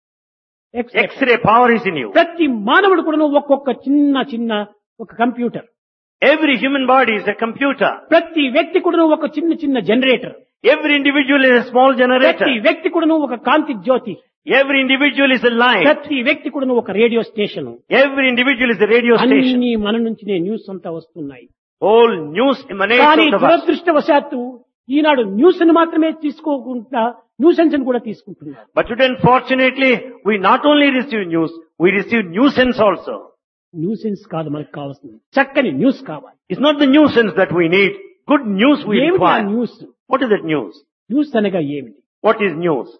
S4: X-ray power is in you.
S3: ప్రతి మానవుడు కూడా ఒక్కొక్క చిన్న ఒక computer.
S4: Every human body is a computer.
S3: ప్రతి వ్యక్తి కూడా ఒక చిన్న generator.
S4: Every individual is a small generator.
S3: ప్రతి వ్యక్తి కూడా ఒక కాంతి జ్యోతి.
S4: Every individual is a light.
S3: ప్రతి వ్యక్తి కూడా ఒక radio station.
S4: Every individual is a radio station.
S3: అన్ని మన నుంచినే న్యూస్ అంతా వస్తున్నాయి.
S4: All news emanates
S3: కానీ
S4: out of us.
S3: దురదృష్టవశాత్తు ఈనాడు న్యూస్ ని మాత్రమే తీసుకోకుండా న్యూసెన్స్ ని కూడా తీసుకుంటున్నారు.
S4: But today, unfortunately, we not only receive news, we receive nuisance also.
S3: Nuisance కాదు మనకు కావాల్సింది, చక్కని న్యూస్ కావాలి.
S4: It's not the nuisance that we need. Good news we
S3: ఏమిటి ఆ
S4: require.
S3: News?
S4: What is that news?
S3: News అనగా ఏమిటి?
S4: What is news?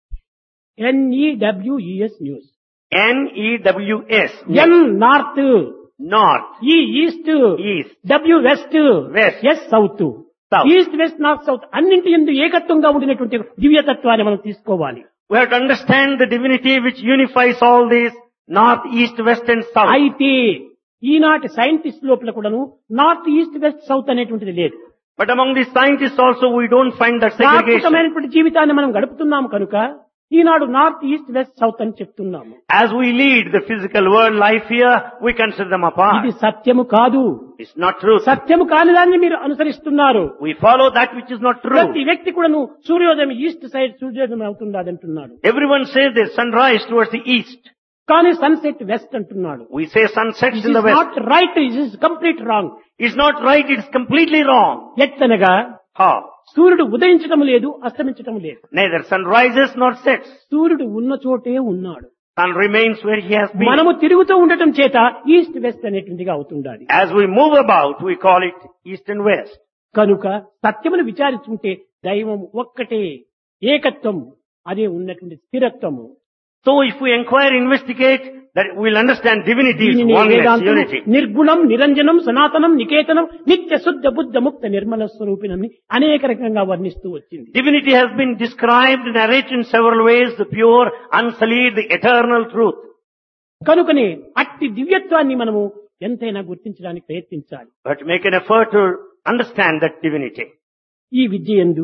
S3: NEWES news.
S4: N-E-W-S.
S3: N north,
S4: North.
S3: E east,
S4: East.
S3: W west,
S4: West.
S3: S south.
S4: South.
S3: East west north south అన్నింటి ఎందు ఏకత్వంగా ఉండినటువంటి దివ్యతత్వాన్ని మనం తీసుకోవాలి.
S4: We have to understand the divinity which unifies all these north, east, west and south.
S3: అయితే ఈనాటి scientist లోపల కూడాను north east west south అనేటువంటిది లేదు.
S4: But among the scientists also we don't find that segregation.
S3: ప్రాకృతమైనటువంటి జీవితాన్ని మనం గడుపుతున్నాము కనుక ఈనాడు నార్త్ ఈస్ట్ వెస్ట్ సౌత్ అని చెప్తున్నాము.
S4: As we lead the physical world life here, we consider them apart.
S3: ఇది సత్యము కాదు.
S4: It's not truth.
S3: సత్యము కాని దాన్ని మీరు అనుసరిస్తున్నారు.
S4: We follow that which is not true.
S3: ప్రతి వ్యక్తి కూడా సూర్యోదయం ఈస్ట్ సైడ్ సూర్యోదయం అవుతుంది అంటున్నాడు.
S4: Everyone says there's sunrise towards the east.
S3: కానీ సన్సెట్ వెస్ట్ అంటున్నాడు.
S4: We say sunsets
S3: This
S4: in the
S3: is
S4: west.
S3: not right, this is complete wrong.
S4: It's not right, it's completely wrong.
S3: ఎత్తనగా
S4: How?
S3: సూర్యుడు ఉదయించడం లేదు, అస్తమించడం లేదు.
S4: Neither sun rises nor sets.
S3: సూర్యుడు ఉన్న చోటే ఉన్నాడు.
S4: Sun remains where he has been.
S3: మనము తిరుగుతూ ఉండటం చేత ఈస్ట్ వెస్ట్ అనేటువంటిదిగా అవుతుండాలి.
S4: As we move about, we call it east and west.
S3: కనుక సత్యమును విచారించుకుంటే దైవం ఒక్కటే, ఏకత్వం, అదే ఉన్నటువంటి స్థిరత్వము.
S4: So if we inquire, investigate, that we'll understand divinity is
S3: దీనిని
S4: oneness,
S3: వేదాంతం
S4: unity.
S3: నిర్గుణం నిరంజనం సనాతనం నికేతనం నిత్య శుద్ధ బుద్ధ ముక్త నిర్మల స్వరూపిణం అనేక రకంగా వర్ణిస్తూ వచ్చింది.
S4: Divinity has been described, narrated in several ways, the pure, unsullied, the eternal truth.
S3: కనుకనే అట్టి దివ్యత్వాన్ని మనము ఎంతైనా గుర్తించడానికి ప్రయత్నించాలి.
S4: But make an effort to understand that divinity.
S3: ఈ విద్య యందు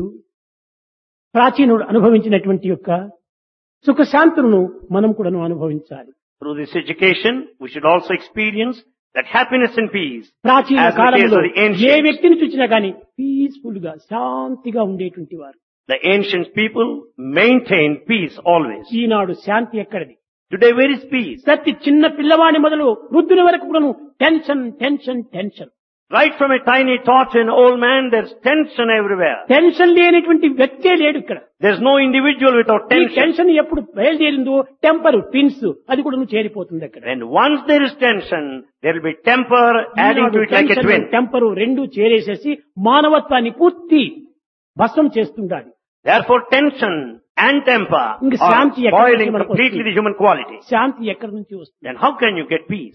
S3: ప్రాచీనుడు అనుభవించినటువంటి యొక్క సుఖశాంతులను మనం కూడాను అనుభవించాలి.
S4: Through this education, we should also experience that happiness and peace.
S3: ప్రాచీన
S4: As the case
S3: కాలంలో
S4: of the
S3: ఏ
S4: ancients.
S3: వ్యక్తిని చూసినా గానీ పీస్ఫుల్ గా శాంతిగా ఉండేటువంటి వారు.
S4: The ancient people maintained peace always.
S3: ఈనాడు శాంతి ఎక్కడిది?
S4: Today, where is peace?
S3: ప్రతి చిన్న పిల్లవాడి మొదలు వృద్ధుని వరకు కూడాను tension tension tension.
S4: Right from a tiny tot to an old man, there's tension everywhere.
S3: Tension లేనిటువంటి వ్యక్తే లేడు ఇక్కడ.
S4: There's no individual without
S3: ఈ
S4: tension.
S3: టెన్షన్ ఎప్పుడు బయలుదేరిందో టెంపర్ పిన్స్ అది కూడా చేరిపోతుంది అక్కడ.
S4: And once there is tension, there will be temper adding to it like a twin.
S3: Temper రెండు చేరేసేసి మానవత్వాన్ని పూర్తి భస్మం చేస్తుండాలి.
S4: Therefore, tension and temper
S3: ఇంక
S4: are
S3: శాంతి ఎక్కడి
S4: spoiling
S3: నుంచి మనకు
S4: completely
S3: వస్తుంది?
S4: the human quality.
S3: శాంతి ఎక్కడి నుంచి వస్తుంది?
S4: Then how can you get peace?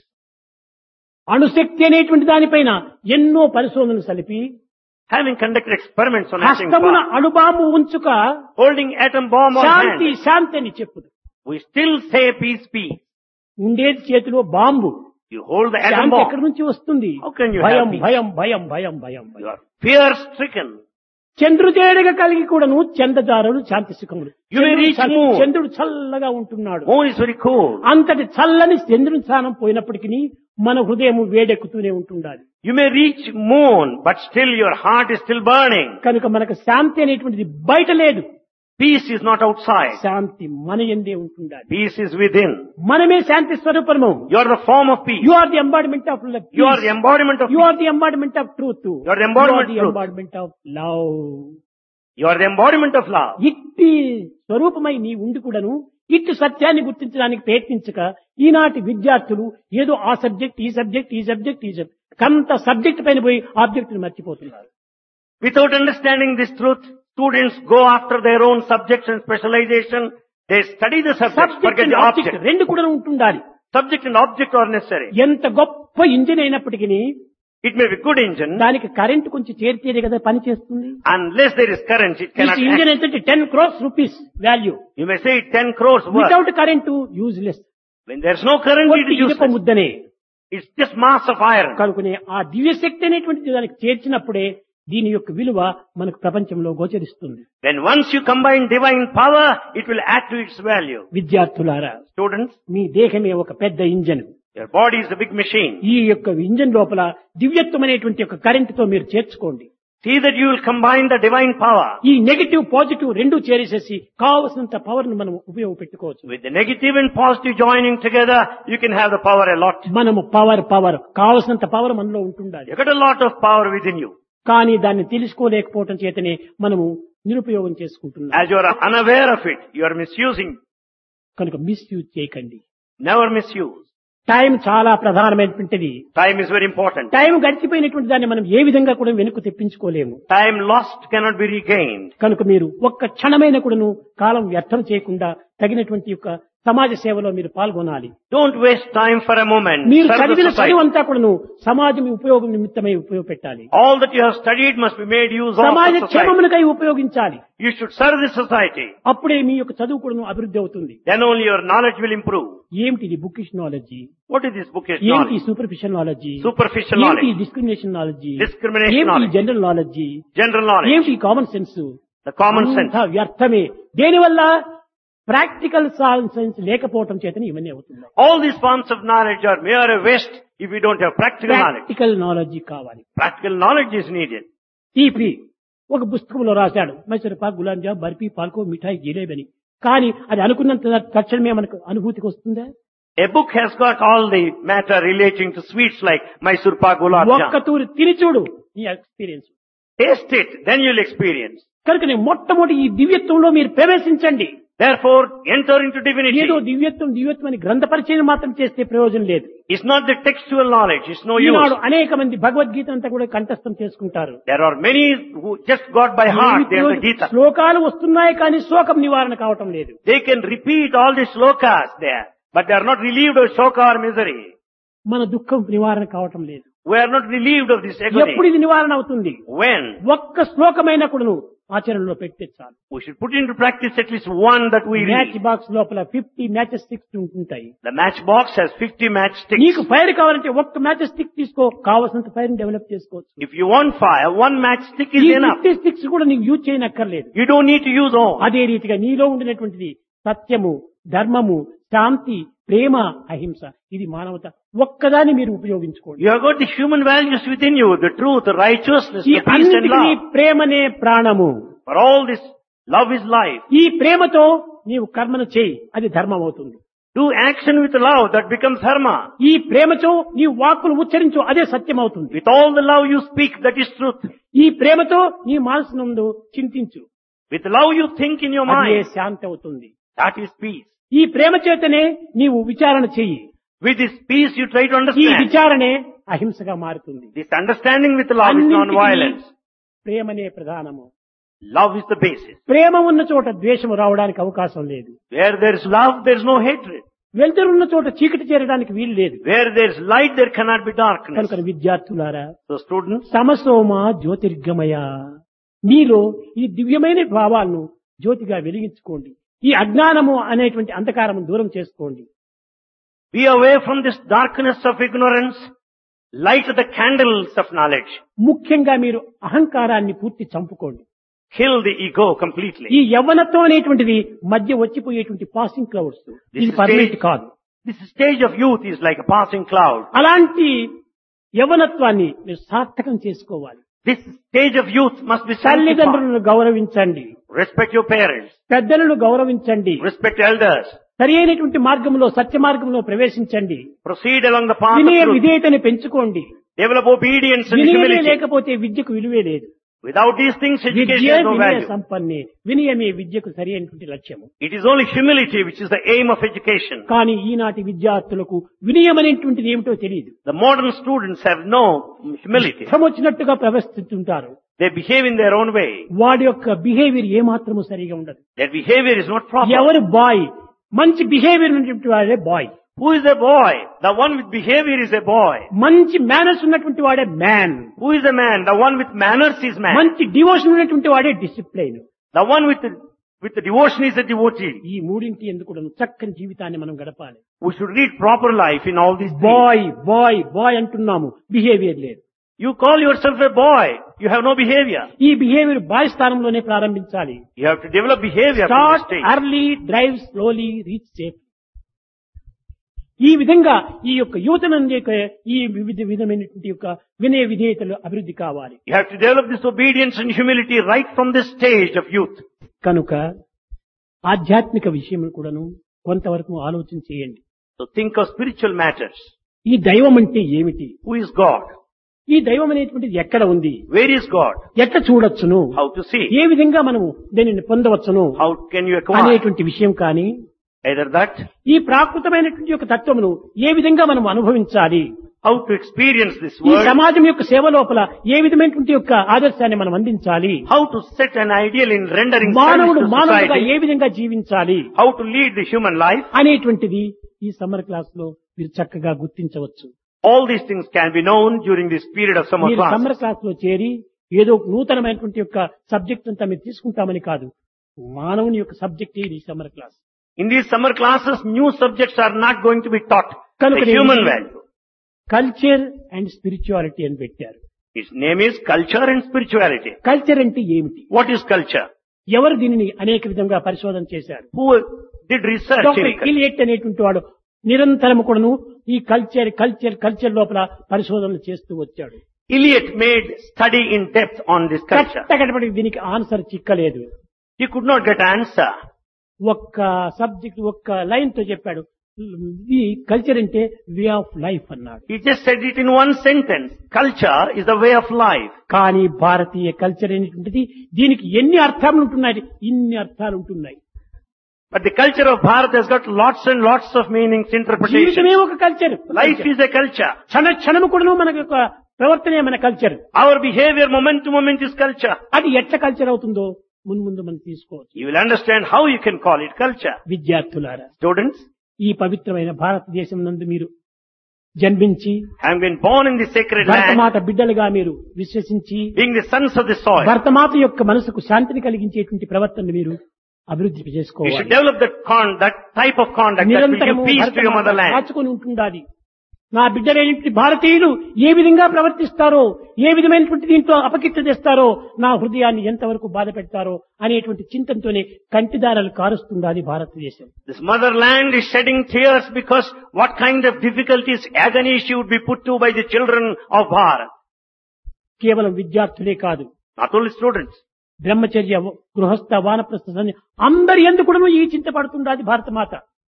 S3: అణుశక్తి అనేటువంటి దానిపైన ఎన్నో పరిశోధనలు సలిపి
S4: Having conducted experiments on atom
S3: హస్తమున
S4: bomb,
S3: అణుబాంబు ఉంచుక
S4: holding atom bomb on
S3: Shanti
S4: hand,
S3: శాంతి అని చెప్పుదు.
S4: we still say peace, peace.
S3: ఉండేది చేతిలో bomb.
S4: You hold the atom
S3: శాంతి
S4: bomb.
S3: ఎక్కడి నుంచి వస్తుంది?
S4: How can you
S3: భయం
S4: have peace?
S3: భయం భయం భయం భయం
S4: You
S3: భయం.
S4: are fear-stricken.
S3: చంద్రుదేడగా కలిగి కూడాను చందదారులు శాంతి సుఖములు.
S4: You may reach moon.
S3: చంద్రుడు చల్లగా ఉంటున్నాడు.
S4: Moon is very cold.
S3: అంతటి చల్లని చంద్రుని స్థానం పోయినప్పటికీ మన హృదయం వేడెక్కుతూనే ఉంటుండాలి.
S4: You may reach moon, but still your heart is still burning.
S3: కనుక మనకు శాంతి అనేటువంటిది బయట లేదు.
S4: Peace is not outside.
S3: శాంతి మన యందే ఉంటుండాలి.
S4: Peace is within.
S3: మనమే శాంతి స్వరూపము.
S4: You are the form of peace.
S3: You are the embodiment of love.
S4: You are the embodiment of
S3: You
S4: peace.
S3: are the embodiment of truth.
S4: You are the embodiment of truth.
S3: embodiment of love.
S4: You are the embodiment of love.
S3: ఇట్టి స్వరూపమై నీ ఉండి కూడాను ఇట్టి సత్యాన్ని గుర్తించడానికి ప్రయత్నించక ఈనాటి విద్యార్థులు ఏదో ఆ సబ్జెక్ట్ ఈ సబ్జెక్ట్ ఈ సబ్జెక్ట్ ఈ సబ్జెక్ట్ కంత సబ్జెక్ట్ పైన పోయి ఆబ్జెక్ట్ ని మర్చిపోతున్నారు.
S4: Without understanding this truth, students go after their own subjects and specialization. They study the subject,
S3: subject
S4: forget the
S3: object
S4: object.
S3: రెండు కూడా ఉంటుండాలి.
S4: Subject and object are necessary.
S3: ఎంత గొప్ప ఇంజిన్ అయినప్పటికీ
S4: It may be good engine.
S3: దానికి current కొంచెం చేరితేనే కదా పని చేస్తుంది.
S4: Unless there is current, it cannot
S3: engine
S4: act.
S3: ఏంటంటే 10 crores rupees value.
S4: You may say 10 crores worth.
S3: Without current useless.
S4: When there's no current, it is
S3: ఇనుప
S4: useless.
S3: ముద్దనే.
S4: It's just mass of iron.
S3: కనుకనే ఆ దివ్యశక్తి అనేటువంటిది దానికి చేర్చినప్పుడే దీని యొక్క విలువ మనకు ప్రపంచంలో గోచరిస్తుంది.
S4: When once you combine divine power, it will add to its value.
S3: విద్యార్థులారా,
S4: Students,
S3: మీ దేహమే ఒక పెద్ద engine.
S4: your body is a big machine.
S3: ఈ యొక్క ఇంజన్ లోపల దివ్యత్వం అనేటువంటి యొక్క కరెంట్ తో మీరు చేర్చుకోండి.
S4: See that you will combine the divine power.
S3: ఈ నెగటివ్ పాజిటివ్ రెండు చేరేసేసి కావలసినంత పవర్ ను మనం ఉపయోగపెట్టుకోవచ్చు.
S4: With the negative and positive joining together, you can have the power a lot.
S3: మనము పవర్ కావలసినంత పవర్ మనలో ఉంటుండాలి.
S4: You got a lot of power within you.
S3: కానీ దాన్ని తెలుసుకోలేకపోవటం చేతనే మనము నిరుపయోగం చేసుకుంటున్నాం.
S4: As you are unaware of it, you are misusing.
S3: కనుక మిస్యూజ్ చేయకండి.
S4: Never misuse.
S3: టైం చాలా ప్రధానమైనటువంటిది.
S4: Time is very important.
S3: Time గడిచిపోయినటువంటి దాన్ని మనం ఏ విధంగా కూడా వెనుక తెప్పించుకోలేము.
S4: Time lost cannot be regained.
S3: కనుక మీరు ఒక్క క్షణమైన కూడాను కాలం వ్యర్థం చేయకుండా తగినటువంటి యొక్క సమాజ సేవలో మీరు పాల్గొనాలి.
S4: Don't waste time for a moment.
S3: మీరు
S4: Serve the
S3: చదివిన
S4: society.
S3: చదువు అంతా కూడాను సమాజం ఉపయోగం నిమిత్తమై ఉపయోగపెట్టాలి.
S4: All that you have studied must be made use of
S3: సమాజ
S4: the society.
S3: క్షేమమునకై ఉపయోగించాలి.
S4: You should serve the society.
S3: అప్పుడే మీ యొక్క చదువు కూడాను అభివృద్ధి అవుతుంది.
S4: Then only your knowledge will improve.
S3: ఏమిటి bookish knowledge?
S4: What is this bookish
S3: ఏంటి
S4: knowledge?
S3: Superficial knowledge?
S4: Superficial
S3: ఏంటి
S4: knowledge.
S3: Discrimination knowledge?
S4: Discrimination
S3: ఏంటి
S4: knowledge.
S3: General knowledge?
S4: General knowledge.
S3: ఏంటి common sense?
S4: The common sense.
S3: అంతా వ్యర్థమే. దేనివల్ల? ప్రాక్టికల్ సైన్స్ లేకపోవటం చేతనే ఇవన్నీ అవుతుంది.
S4: All these forms of knowledge are mere a waste if we don't have practical knowledge.
S3: Practical knowledge కావాలి.
S4: Practical knowledge is needed.
S3: తీపి ఒక పుస్తకంలో రాశాడు మైసూర్ పాక్, గులాబ్ జామ్, బర్ఫీ, పాల్కో, మిఠాయి, జిలేబని. కానీ అది అనుకున్నంత తక్షణమే మనకు అనుభూతికి వస్తుందా?
S4: A book has got all the matter relating to sweets like Mysore Pak, Gulab
S3: ఒక్క
S4: Jam.
S3: తూరి తిని చూడు నీ experience.
S4: Taste it, then you'll experience.
S3: కనుక మొట్టమొదటి ఈ దివ్యత్వంలో మీరు ప్రవేశించండి.
S4: Therefore, enter into divinity.
S3: ఏదో దివ్యత్వం అని గ్రంథ పరిచయం మాత్రం చేస్తే ప్రయోజనం లేదు.
S4: It's not the textual knowledge, it's no
S3: Eenadu
S4: use.
S3: అనేక మంది భగవద్గీత అంతా కూడా కంఠస్థం చేసుకుంటారు.
S4: There are many who just got by heart they have the Gita.
S3: శ్లోకాలు వస్తున్నాయి కానీ శోకం నివారణ కావటం లేదు.
S4: They can repeat all the shlokas there, but they are not relieved of shoka or misery.
S3: మన దుఃఖం నివారణ కావటం లేదు.
S4: We are not relieved of this agony.
S3: ఎప్పుడు ఇది నివారణ అవుతుంది?
S4: When?
S3: ఒక్క శ్లోకమైన కూడాను ఆచరణలో పెడితే చాలు.
S4: We should put into practice at least one that we
S3: match
S4: read.
S3: Box లోపల 50 మ్యాచ్ స్టిక్స్ ఉంటాయి.
S4: The matchbox has 50 matchsticks.
S3: నీకు ఫైర్ కావాలంటే ఒక్క మ్యాచ్ స్టిక్ తీసుకో, కావాల్సినంత ఫైర్ డెవలప్ చేసుకోవచ్చు.
S4: If you want fire, one matchstick
S3: ఈ
S4: is enough.
S3: 50 స్టిక్స్ కూడా నీకు యూజ్ చేయనక్కర్లేదు.
S4: You don't need to use all.
S3: అదే రీతిగా నీలో ఉండినటువంటిది సత్యము, ధర్మము, శాంతి, ప్రేమ, అహింస, ఇది మానవత ఒక్కదాన్ని మీరు ఉపయోగించుకోండి.
S4: You have got the human values within you, the truth, the righteousness,
S3: ఈ
S4: the peace and
S3: అన్నిటికీ
S4: love.
S3: ప్రేమనే ప్రాణము.
S4: For all this, love is life.
S3: ఈ ప్రేమతో నీవు కర్మను చేయి, అది ధర్మం అవుతుంది.
S4: Do action with love, that becomes dharma.
S3: ఈ ప్రేమతో నీవు వాక్కులు ఉచ్చరించు, అదే సత్యం అవుతుంది.
S4: With all the love you speak, that is truth.
S3: ఈ ప్రేమతో నీ మనసునందు చింతించు,
S4: With love you think in your
S3: అదే
S4: mind,
S3: శాంతి అవుతుంది.
S4: that is peace.
S3: ఈ ప్రేమ చేతనే నీవు విచారణ చెయ్యి,
S4: With this peace you try to
S3: ఈ
S4: understand.
S3: విచారణే అహింసగా మారుతుంది.
S4: This understanding with love is
S3: అన్నింటికీ
S4: non-violence.
S3: ప్రేమనే ప్రధానము.
S4: Love is the basis.
S3: ప్రేమ ఉన్న చోట ద్వేషము రావడానికి అవకాశం లేదు.
S4: Where there is love, there is no hatred.
S3: వెలుతురున్న చోట చీకటి చేరడానికి వీలు లేదు.
S4: Where there is light, there cannot be darkness.
S3: కనుక విద్యార్థులారా,
S4: So students,
S3: సమసోమ జ్యోతిర్గమయ, మీలో ఈ దివ్యమైన భావాలను జ్యోతిగా వెలిగించుకోండి. ఈ అజ్ఞానము అనేటువంటి అంధకారము దూరం చేసుకోండి.
S4: be away from this darkness of ignorance, light the candles of knowledge.
S3: ముఖ్యంగా మీరు అహంకారాన్ని పూర్తి చంపుకోండి.
S4: Kill the ego completely.
S3: ఈ యవ్వనత్వం అనేటువంటిది మధ్య వచ్చిపోయేటువంటి పాసింగ్ క్లౌడ్స్, ఇది పర్మనెంట్ కాదు.
S4: This stage of youth is like a passing cloud.
S3: అలాంటి యవ్వనత్వాన్ని మీరు సార్థకం చేసుకోవాలి.
S4: This stage of youth must be sanctified.
S3: తల్లిదండ్రులను గౌరవించండి,
S4: Respect your parents.
S3: పెద్దలను గౌరవించండి,
S4: Respect elders.
S3: సరి అయినటువంటి మార్గంలో సత్య మార్గంలో ప్రవేశించండి.
S4: Proceed along the path of
S3: వినయ
S4: truth.
S3: విధేయతని పెంచుకోండి.
S4: Develop obedience and
S3: వినయమే
S4: humility.
S3: లేకపోతే విద్యకు విలువే లేదు.
S4: Without these things, education
S3: Vidya
S4: has no
S3: వినయ
S4: value.
S3: సంపన్నే, వినయమే విద్యకు సరి అయినటువంటి లక్ష్యము.
S4: It is only humility which is the aim of education.
S3: కానీ ఈనాటి విద్యార్థులకు వినయం అనేటువంటిది ఏమిటో తెలియదు.
S4: The modern students have no humility.
S3: ఇష్టం వచ్చినట్టుగా ప్రవర్తిస్తుంటారు.
S4: They behave in their own way.
S3: వాడి యొక్క బిహేవియర్ ఏమాత్రము సరిగా ఉండదు.
S4: Their behavior is not proper.
S3: ఎవరు బాయ్, మంచి బిహేవియర్ ఉన్నటువంటి వాడే boy.
S4: Who is a boy? The one with behavior is a boy.
S3: మంచి మేనర్స్ ఉన్నటువంటి వాడే man.
S4: Who is a man? The one with manners is man.
S3: మంచి devotion ఉన్నటువంటి వాడే discipline.
S4: The one with the devotion is a devotee.
S3: ఈ మూడింటి ఎందుకు చక్కని జీవితాన్ని మనం గడపాలి.
S4: We should lead proper life in all these things.
S3: Boy boy boy అంటున్నాము, బిహేవియర్ లేదు.
S4: You call yourself a boy. You have no behavior.
S3: ఈ బిహేవియర్ బాయ్ స్థానంలోనే ప్రారంభించాలి.
S4: You have to develop behavior from
S3: start
S4: this stage.
S3: Early, drive slowly, reach safe. ఈ విధంగా ఈ యొక్క యువతను ఈ విధమైనటువంటి యొక్క వినయ విధేయతలు అభివృద్ధి కావాలి.
S4: You have to develop this obedience and humility right from this stage of youth.
S3: కనుక ఆధ్యాత్మిక విషయం కూడాను కొంతవరకు ఆలోచన చేయండి.
S4: So think of spiritual matters.
S3: ఈ దైవం అంటే ఏమిటి?
S4: Who is God?
S3: ఈ దైవం అనేటువంటిది ఎక్కడ ఉంది?
S4: Where is God?
S3: ఎట్లా చూడొచ్చును?
S4: How to see?
S3: ఏ విధంగా మనము దీనిని పొందవచ్చును
S4: How can you acquire?
S3: అనేటువంటి విషయం కానీ,
S4: Either that,
S3: ఈ ప్రాకృతమైనటువంటి యొక్క తత్వమును ఏ విధంగా మనం అనుభవించాలి,
S4: how to experience this
S3: ఈ
S4: world,
S3: సమాజం యొక్క సేవ లోపల ఏ విధమైనటువంటి యొక్క ఆదర్శాన్ని మనం అందించాలి,
S4: how to set an ideal in rendering
S3: మానవుడు
S4: service to
S3: మానవుడిగా
S4: society,
S3: ఏ విధంగా జీవించాలి
S4: how to lead the human life.
S3: అనేటువంటిది ఈ సమ్మర్ క్లాస్ లో మీరు చక్కగా గుర్తించవచ్చు.
S4: All these things can be known during this period of summer
S3: మీరు
S4: class.
S3: సమ్మర్ క్లాస్ లో చేరి ఏదో నూతనమైనటువంటి యొక్క సబ్జెక్ట్ అంతా మీరు తీసుకుంటామని కాదు, మానవుని యొక్క సబ్జెక్ట్ ఈ summer class.
S4: In these summer classes, new subjects are not going to be taught.
S3: కనుక
S4: The human value.
S3: Culture and spirituality అని పెట్టారు.
S4: Its name is culture and spirituality.
S3: Culture అంటే ఏమిటి?
S4: What is culture?
S3: ఎవరు దీనిని అనేక విధంగా పరిశోధన చేశారు?
S4: Who did research
S3: doctor
S4: in culture?
S3: Eliot అనేటువంటి వాడు నిరంతరము కూడాను ఈ కల్చర్ లోపల పరిశోధనలు చేస్తూ వచ్చాడు.
S4: Eliot made study in depth on this culture.
S3: కట్టకడపడి దీనికి ఆన్సర్ చిక్కలేదు.
S4: He could not get answer.
S3: ఒక్క సబ్జెక్ట్ ఒక్క లైన్ తో చెప్పాడు, ఈ కల్చర్ అంటే వే ఆఫ్ లైఫ్ అన్నాడు.
S4: He just said it in one sentence. Culture is the way of life.
S3: కానీ భారతీయ కల్చర్ అనేటువంటిది దీనికి ఎన్ని అర్థాలు ఉంటున్నాయి, ఇన్ని అర్థాలు ఉంటున్నాయి.
S4: But the culture of Bharat has got lots and lots of meanings, interpretations.
S3: జీవితమే ఒక culture.
S4: Life is a culture.
S3: క్షణము కూడా మనకు ఒక ప్రవర్తనే మన culture.
S4: Our behavior moment to moment is culture.
S3: అది ఎట్లా కల్చర్ అవుతుందో ముందు మనం తీసుకోవచ్చు.
S4: You will understand how you can call it culture.
S3: విద్యార్థులారా,
S4: Students,
S3: ఈ పవిత్రమైన భారతదేశం నందు మీరు జన్మించి
S4: having been born in the sacred land,
S3: Bharatmata బిడ్డలుగా మీరు విశ్వసించి
S4: being the sons of the soil,
S3: Bharatmata యొక్క మనసుకు శాంతిని కలిగించేటువంటి ప్రవర్తనను మీరు అభివృద్ధి
S4: you should
S3: చేసుకోవాలి.
S4: develop that type of conduct that will give
S3: నిరంతరము
S4: peace to your
S3: Bharatmata
S4: motherland.
S3: కాచుకొని ఉంటుండాలి. నా బిడ్డలైనటువంటి భారతీయులు ఏ విధంగా ప్రవర్తిస్తారో, ఏ విధమైనటువంటి దీంట్లో అపకీర్తి చేస్తారో, నా హృదయాన్ని ఎంతవరకు బాధ పెడతారో అనేటువంటి చింతనతోనే కంటిదారాలు కారుస్తుండాలి భారతదేశం.
S4: This motherland is shedding tears because what kind of difficulties, agony she would be put to by the children of Bharat.
S3: కేవలం విద్యార్థులే కాదు,
S4: Not only students.
S3: బ్రహ్మచర్య, గృహస్థ, వానప్రస్థ అందరి ఎందుకు కూడా ఈ చింత పడుతుండాలి భారతమాత.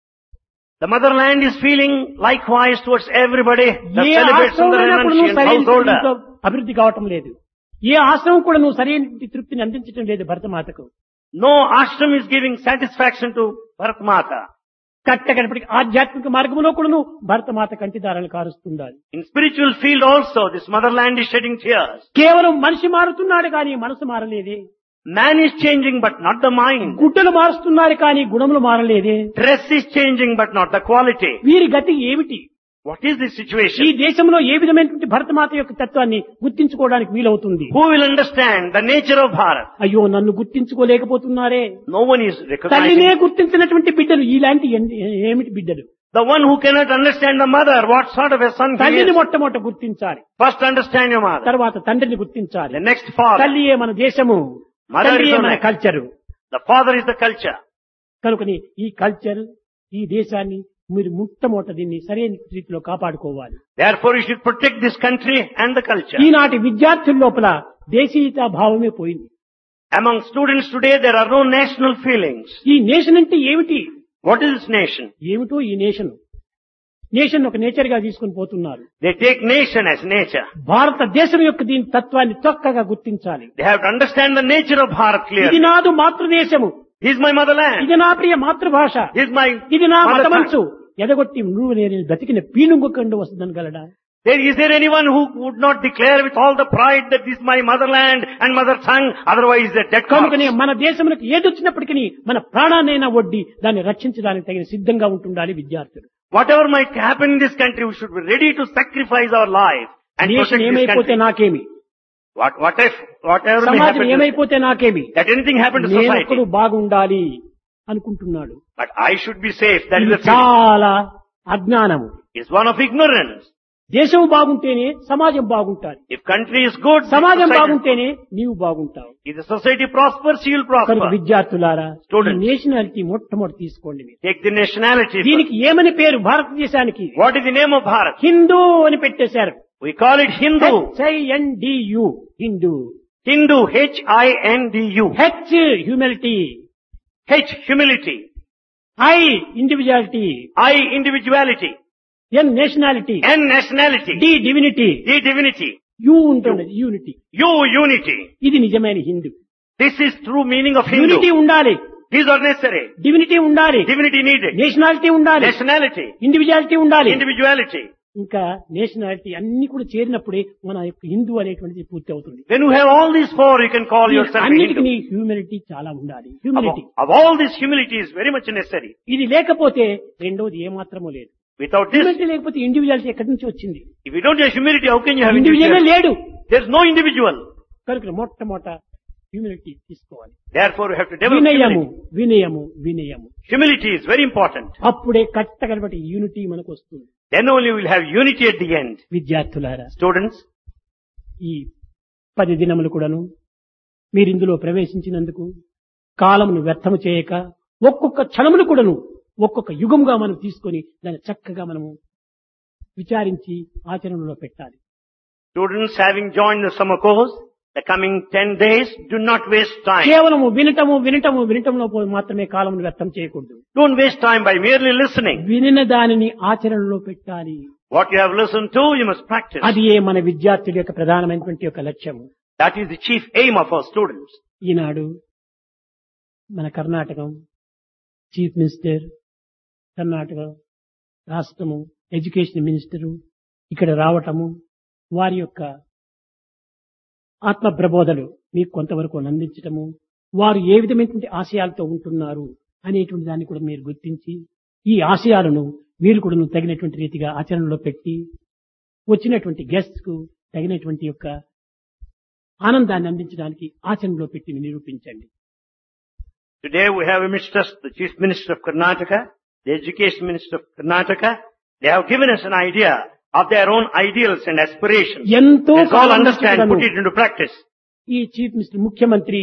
S4: The motherland is feeling likewise towards everybody that
S3: A
S4: celebrates
S3: ఆశ్రమం
S4: Sundararaman
S3: అయినప్పుడు
S4: and
S3: నువ్వు సరైన
S4: householder.
S3: దీంట్లో అభివృద్ధి కావటం లేదు. ఏ ఆశ్రమం కూడా నువ్వు సరైన తృప్తిని అందించడం లేదు భరతమాతకు.
S4: No ashram is giving satisfaction to Bharat Mata.
S3: కట్టగడపటికి ఆధ్యాత్మిక మార్గంలో కూడా నువ్వు Bharatmata కంటిదారాలు కారుస్తుండాలి.
S4: In spiritual field also, this motherland is shedding tears.
S3: కేవలం మనిషి మారుతున్నాడు కానీ మనసు మారలేదే.
S4: Man is changing but not the mind.
S3: గుడ్డలు మారుస్తున్నారు కానీ గుణములు మారలేదే.
S4: Dress is changing but not the quality.
S3: వీరి గతి ఏమిటి?
S4: What is the
S3: ఈ
S4: situation?
S3: దేశంలో ఏ విధమైనటువంటి భరతమాత యొక్క తత్వాన్ని గుర్తించుకోవడానికి వీలవుతుంది?
S4: Who will understand the nature of Bharat?
S3: అయ్యో, నన్ను గుర్తించుకోలేకపోతున్నారే.
S4: No one is
S3: తల్లినే
S4: recognizing.
S3: గుర్తించినటువంటి బిడ్డలు ఇలాంటి ఏమిటి బిడ్డలు?
S4: The one who cannot understand the mother, what sort of a son he
S3: తల్లిని
S4: is.
S3: మొట్టమొదట గుర్తించాలి,
S4: First understand your mother.
S3: తర్వాత తండ్రిని గుర్తించాలి.
S4: The next father.
S3: తల్లియే మన దేశము,
S4: Mother is
S3: తండ్రియే
S4: the
S3: మన
S4: next.
S3: Culture.
S4: The father is the culture.
S3: కనుకని ఈ కల్చర్, ఈ దేశాన్ని మీరు మొట్టమొదట దీన్ని సరైన రీతిలో కాపాడుకోవాలి.
S4: Therefore you should protect this country and the culture.
S3: ఈనాటి విద్యార్థుల లోపల దేశీయతా భావమే పోయింది.
S4: Among students today there are no national feelings.
S3: ఈ నేషన్ అంటే ఏమిటి?
S4: What is this nation?
S3: ఏమిటో ఈ నేషన్. నేషన్ ఒక నేచర్ గా తీసుకుని పోతున్నారు.
S4: They take nation as nature.
S3: భారతదేశం యొక్క దీని తత్వాన్ని చక్కగా గుర్తించాలి.
S4: They have to understand the nature of Bharat
S3: ఇది
S4: clearly.
S3: నాదు మాతృదేశము,
S4: This is my motherland.
S3: ఇది నా ప్రియ మాతృభాష,
S4: This is my
S3: ఇది నా
S4: mother
S3: మతమంచు.
S4: tongue.
S3: ఎదగొట్టి నువ్వు నేను బతికిన పీనుంగకండు వస్తుందనగలడా?
S4: Is there anyone who would not declare with all the pride that this is my motherland and mother tongue, otherwise a dead
S3: కనుకనే
S4: corpse?
S3: మన దేశములకు ఏదొచ్చినప్పటికీ మన ప్రాణాన్నైనా ఒడ్డి దాన్ని రక్షించడానికి తగిన సిద్ధంగా ఉంటుండాలి విద్యార్థులు.
S4: Whatever might happen in this country, we should be ready to sacrifice our life and
S3: దేశం
S4: protect this
S3: ఏమైపోతే
S4: country.
S3: నాకేమి,
S4: Whatever may
S3: సమాజం
S4: happen,
S3: ఏమైపోతే నాకేమి,
S4: that anything happen to
S3: నేనొక్కడు
S4: society,
S3: బాగుండాలి అనుకుంటున్నాడు.
S4: but I should be safe. That is
S3: ఇది
S4: the feeling.
S3: చాలా అజ్ఞానము.
S4: It's one of ignorance.
S3: దేశం బాగుంటేనే సమాజం బాగుంటారు,
S4: If country is good,
S3: సమాజం
S4: society-
S3: బాగుంటేనే నీవు బాగుంటావు.
S4: if the society prospers, you will
S3: కనుక
S4: prosper.
S3: విద్యార్థులారా, ఈ
S4: Students.
S3: నేషనాలిటీ మొట్టమొదటి తీసుకోండి మీరు.
S4: Take the nationality.
S3: దీనికి ఏమని పేరు భారతదేశానికి?
S4: What is the name of Bharat?
S3: Hindu అని పెట్టేశారు.
S4: We call it Hindu.
S3: HINDU, Hindu.
S4: Hindu, Hindu.
S3: H humility,
S4: H, humility.
S3: I individuality,
S4: I, individuality.
S3: N nationality,
S4: N, nationality.
S3: D divinity,
S4: D, divinity.
S3: U ఉంటుంది unity.
S4: U, unity.
S3: ఇది నిజమైన Hindu.
S4: This is true meaning of Hindu.
S3: Unity ఉండాలి,
S4: These are necessary.
S3: Divinity ఉండాలి,
S4: Divinity needed.
S3: Nationality ఉండాలి,
S4: Nationality.
S3: Individuality ఉండాలి.
S4: Individuality.
S3: ఇంకా nationality అన్ని కూడా చేరినప్పుడే మన యొక్క హిందూ అనేటువంటిది పూర్తి అవుతుంది.
S4: When you have all these four, you can call yourself a
S3: అన్నిటికీ
S4: Hindu.
S3: హ్యూమిలిటీ చాలా ఉండాలి.
S4: Of,
S3: humility
S4: of all this, humility is very much necessary.
S3: ఇది లేకపోతే రెండోది ఏమాత్రమూ లేదు.
S4: Without this,
S3: హ్యూమిలిటీ లేకపోతే ఇండివిజువాలిటీ ఎక్కడి నుంచి వచ్చింది?
S4: if you don't have humility, how can you have
S3: individual
S4: individuality?
S3: లేడు.
S4: There's no individual.
S3: కనుక మొట్టమొదట హ్యూమిలిటీ తీసుకోవాలి.
S4: Therefore, we have to develop
S3: వినయము,
S4: humility.
S3: వినయము, వినయము.
S4: Humility is very important.
S3: అప్పుడే కట్టగలబట్టి యూనిటీ మనకు వస్తుంది.
S4: Then only we'll have unity at the end.
S3: విద్యార్థులారా,
S4: Students,
S3: ఈ 10 దినములు కూడాను మీరు ఇందులో ప్రవేశించినందుకు కాలమును వ్యర్థము చేయక ఒక్కొక్క క్షణమును కూడాను ఒక్కొక్క యుగముగా మనం తీసుకొని దాన్ని చక్కగా మనము విచారించి ఆచరణలో పెట్టాలి.
S4: students having joined the summer course, the coming 10 days, do not waste time.
S3: కేవలము వినటంలో మాత్రమే కాలమును వ్యర్థం చేయకూడదు.
S4: Don't waste time by merely listening.
S3: వినిన దానిని ఆచరణలో పెట్టాలి.
S4: What you have listened to, you must practice.
S3: అది ఏ మన విద్యార్థుల యొక్క ప్రధానమైనటువంటి యొక్క లక్ష్యము.
S4: That is the chief aim of our students.
S3: ఈనాడు మన కర్ణాటకం చీఫ్ మినిస్టర్, కర్ణాటక రాష్ట్రము ఎడ్యుకేషన్ మినిస్టరు ఇక్కడ రావటము, వారి యొక్క ఆత్మ ప్రబోధలు మీకు కొంతవరకు అందించటము, వారు ఏ విధమైనటువంటి ఆశయాలతో ఉంటున్నారు అనేటువంటి దాన్ని కూడా మీరు గుర్తించి ఈ ఆశయాలను మీరు కూడా తగినటువంటి రీతిగా ఆచరణలో పెట్టి వచ్చినటువంటి గెస్ట్స్ కు తగినటువంటి యొక్క ఆనందాన్ని అందించడానికి ఆచరణలో పెట్టి నిరూపించండి.
S4: Today we have amidst us the Chief Minister of Karnataka, the Education Minister of Karnataka. They have given us an idea of their own ideals and aspirations.
S3: ఎంతో
S4: Let's all
S3: కాలం
S4: understand,
S3: నుంచి
S4: put it into practice.
S3: ఈ chief minister ముఖ్యమంత్రి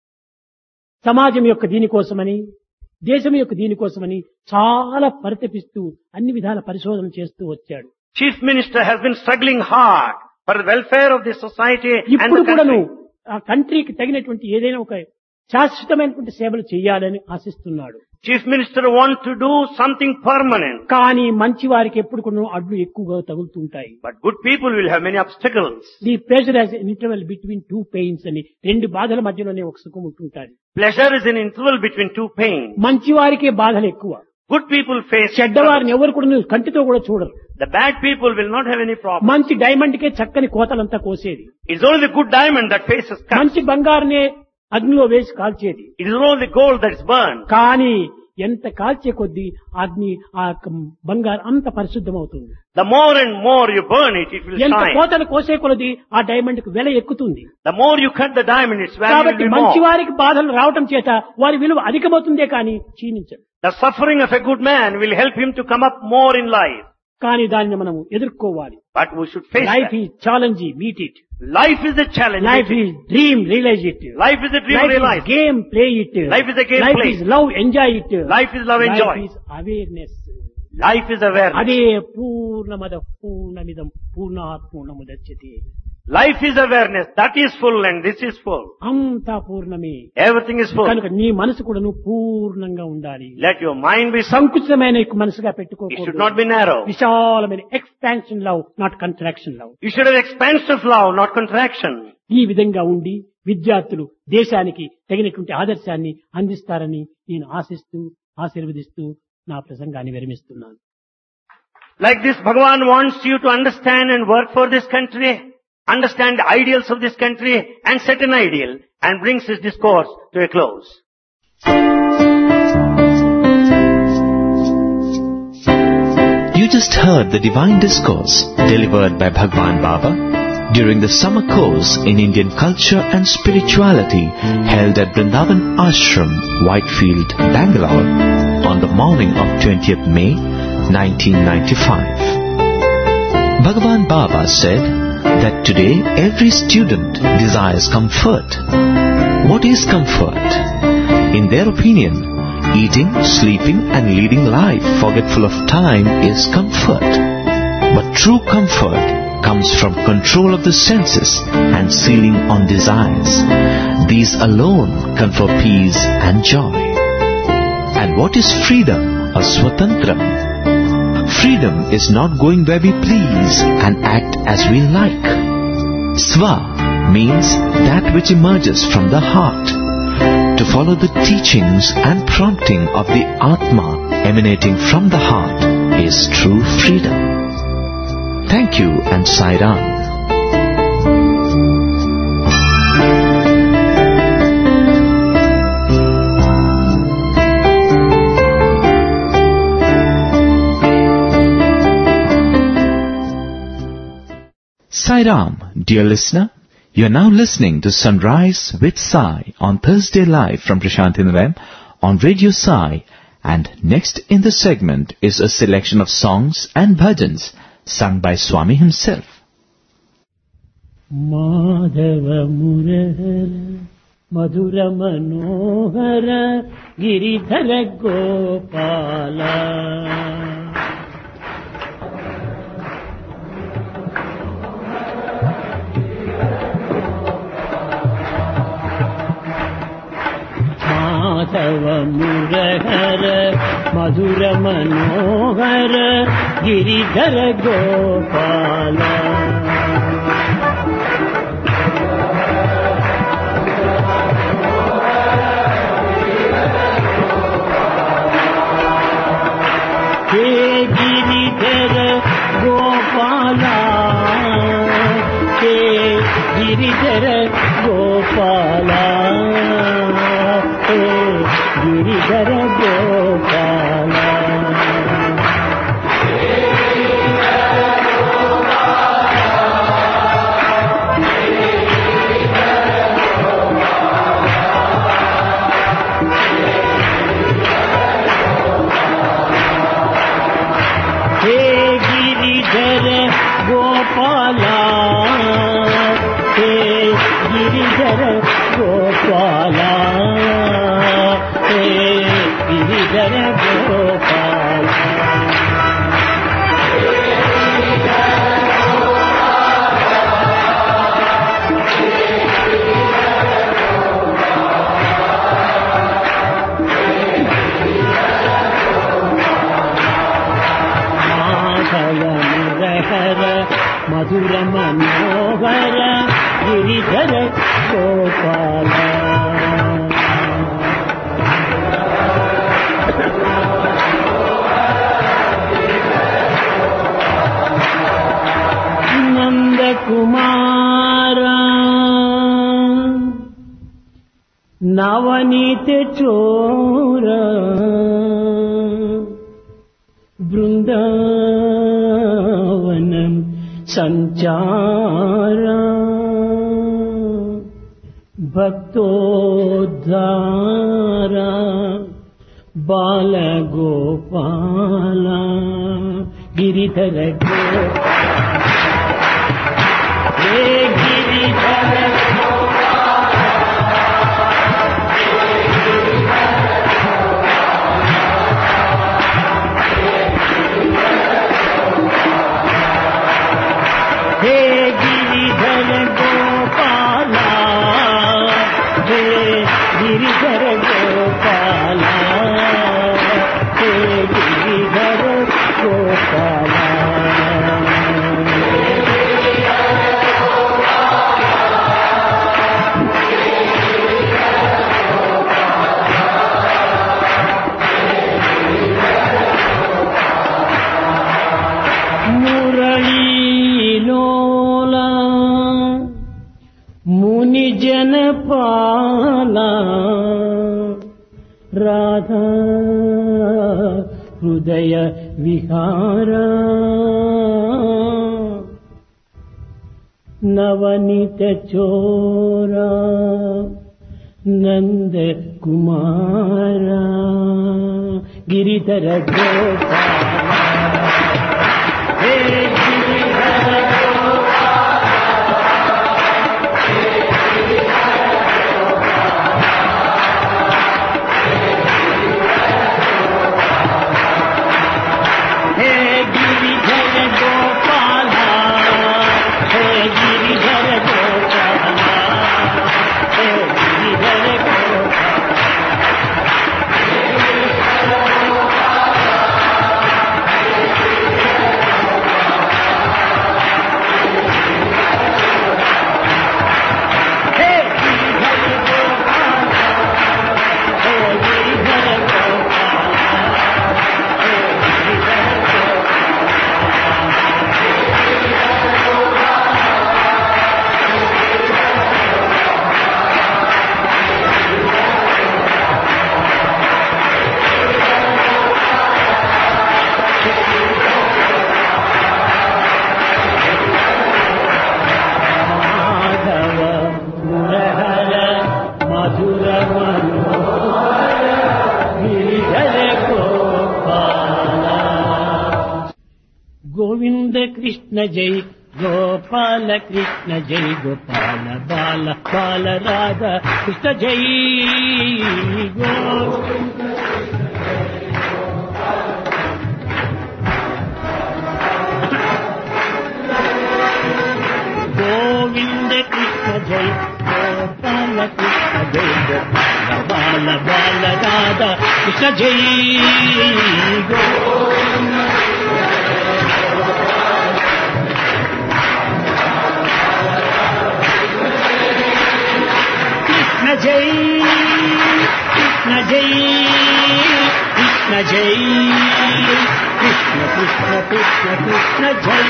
S3: సమాజం యొక్క దీనికోసమని దేశం యొక్క దీనికోసమని చాలా పరితపిస్తూ అన్ని విధాల పరిశోధన చేస్తూ వచ్చాడు.
S4: Chief Minister has been struggling hard for the welfare of the society and
S3: ఇప్పుడు
S4: the
S3: కూడాను
S4: country.
S3: ఆ కంట్రీకి తగినటువంటి ఏదైనా ఒక శాశ్వతమైనటువంటి సేవలు చేయాలని ఆశిస్తున్నాడు.
S4: Chief Minister wants to do something permanent.
S3: కానీ మంచి వారికి ఎప్పుడు కూడా అడ్లు ఎక్కువగా తగులుతుంటాయి.
S4: But good people will have many obstacles.
S3: The pleasure as interval between two pains అని రెండు బాధల మధ్యలోనే ఒక సుఖం ఉంటుంటాది.
S4: Pleasure is an interval between two pains.
S3: మంచి వారికే బాధలు ఎక్కువ.
S4: Good people face
S3: చెడ్డవారిని
S4: troubles.
S3: ఎవరు కూడా కంటితో కూడా చూడరు.
S4: The bad people will not have any problem.
S3: మంచి డైమండ్ కే చక్కని కోతలంతా కోసేది.
S4: It's only the good diamond that faces cuts.
S3: మంచి బంగారునే అగ్నిలో వేసి కాల్చేది.
S4: It is only the gold that is burned.
S3: కానీ ఎంత కాల్చే కొద్దీ అగ్ని ఆ బంగారు అంత పరిశుద్ధమవుతుంది.
S4: The more and more you burn it, it will
S3: ఎంత
S4: shine.
S3: కోతలు కోసే కొలది ఆ డైమండ్ కు వెల ఎక్కుతుంది.
S4: The more you cut the diamond, its value will
S3: కాబట్టి
S4: be
S3: మంచి
S4: more.
S3: వారికి బాధలు రావటం చేత వారి విలువ అధికమవుతుందే కానీ క్షీణించదు.
S4: The suffering of a good man will help him to come up more in life.
S3: కానీ దాన్ని మనం ఎదుర్కోవాలి.
S4: But we should face
S3: life
S4: that.
S3: Is challenge, meet it.
S4: Life is a challenge.
S3: Life is dream, realise it.
S4: Life is a dream
S3: life is
S4: realized.
S3: Game, play it.
S4: Life is a game,
S3: life
S4: play.
S3: Is love, enjoy it.
S4: Life is love, enjoy.
S3: Life is awareness.
S4: Life is awareness.
S3: అదే పూర్ణమద పూర్ణమిదం పూర్ణాత్ పూర్ణముదచ్యతే.
S4: Life is awareness. That is full and this is full.
S3: అంతా పూర్ణమే.
S4: Everything is full.
S3: కనుక నీ మనసు కూడా నువ్వు పూర్ణంగా ఉండాలి.
S4: Let your mind be
S3: సంకుచితమైన మనసుగా
S4: It should
S3: పెట్టుకోకూడదు.
S4: not be narrow.
S3: విశాలమైన expansion love, not contraction love.
S4: You should have expansive love, not contraction.
S3: ఈ విధంగా ఉండి విద్యార్థులు దేశానికి తగినటువంటి ఆదర్శాన్ని అందిస్తారని నేను ఆశిస్తూ ఆశీర్వదిస్తూ నా ప్రసంగాన్ని విరమిస్తున్నాను.
S4: Like this, Bhagavan wants you to understand and work for this country, understand the ideals of this country and set an ideal, and brings his discourse to a close.
S1: You just heard the divine discourse delivered by Bhagwan Baba during the summer course in Indian culture and spirituality held at Vrindavan Ashram, Whitefield, Bangalore on the morning of 20th May 1995. Bhagwan Baba said that today every student desires comfort. What is comfort? In their opinion, eating, sleeping and leading life forgetful of time is comfort. But true comfort comes from control of the senses and sealing on desires. These alone confer peace and joy. And what is freedom or swatantram? Freedom is not going where we please and act as we like. Swa means that which emerges from the heart. To follow the teachings and prompting of the Atma emanating from the heart is true freedom. Thank you and Sai Ram. Sai Ram, dear listener, you are now listening to Sunrise with Sai on Thursday live from Prashantinaram on Radio Sai, and next in the segment is a selection of songs and bhajans sung by Swami himself.
S3: Madhava మురహర మధుర మనోహర గిరిధర గోపాల మాధవ మురహర మధుర మనోహర గిరిధర గోపాల हे गिरिधर गोपाला हे गिरिधर गोपाला हे गिरिधर गोपाला గోపాలా హే గిరిధర గోపాలా హే గిరిధర గోపాలా మధుర మనోహర గిరిధర గోపాల నందకుమార నవనీత చోర బృందావనం సంచారా భక్తోద్ధారా బాలగోపాల గిరిధర హే గిరిధర హే గిరిధర గోపాల హే గిరిధర గోపాల హే గిరిధర గోపాల ముని జనపాల రాధా హృదయ విహార నవనీత చోర నంద కుమార గిరిధర గోపాల హే గిరిధర గోవింద కృష్ణ జై గోపాల కృష్ణ జై గోపాల బాల బాల రాధా కృష్ణ జై గోవింద కృష్ణ జై గోపాల కృష్ణ జై గోపాల బాల బాల రాధా కృష్ణ జై కృష్ణ జై కృష్ణ జై కృష్ణ జై కృష్ణ కృష్ణ కృష్ణ కృష్ణ జై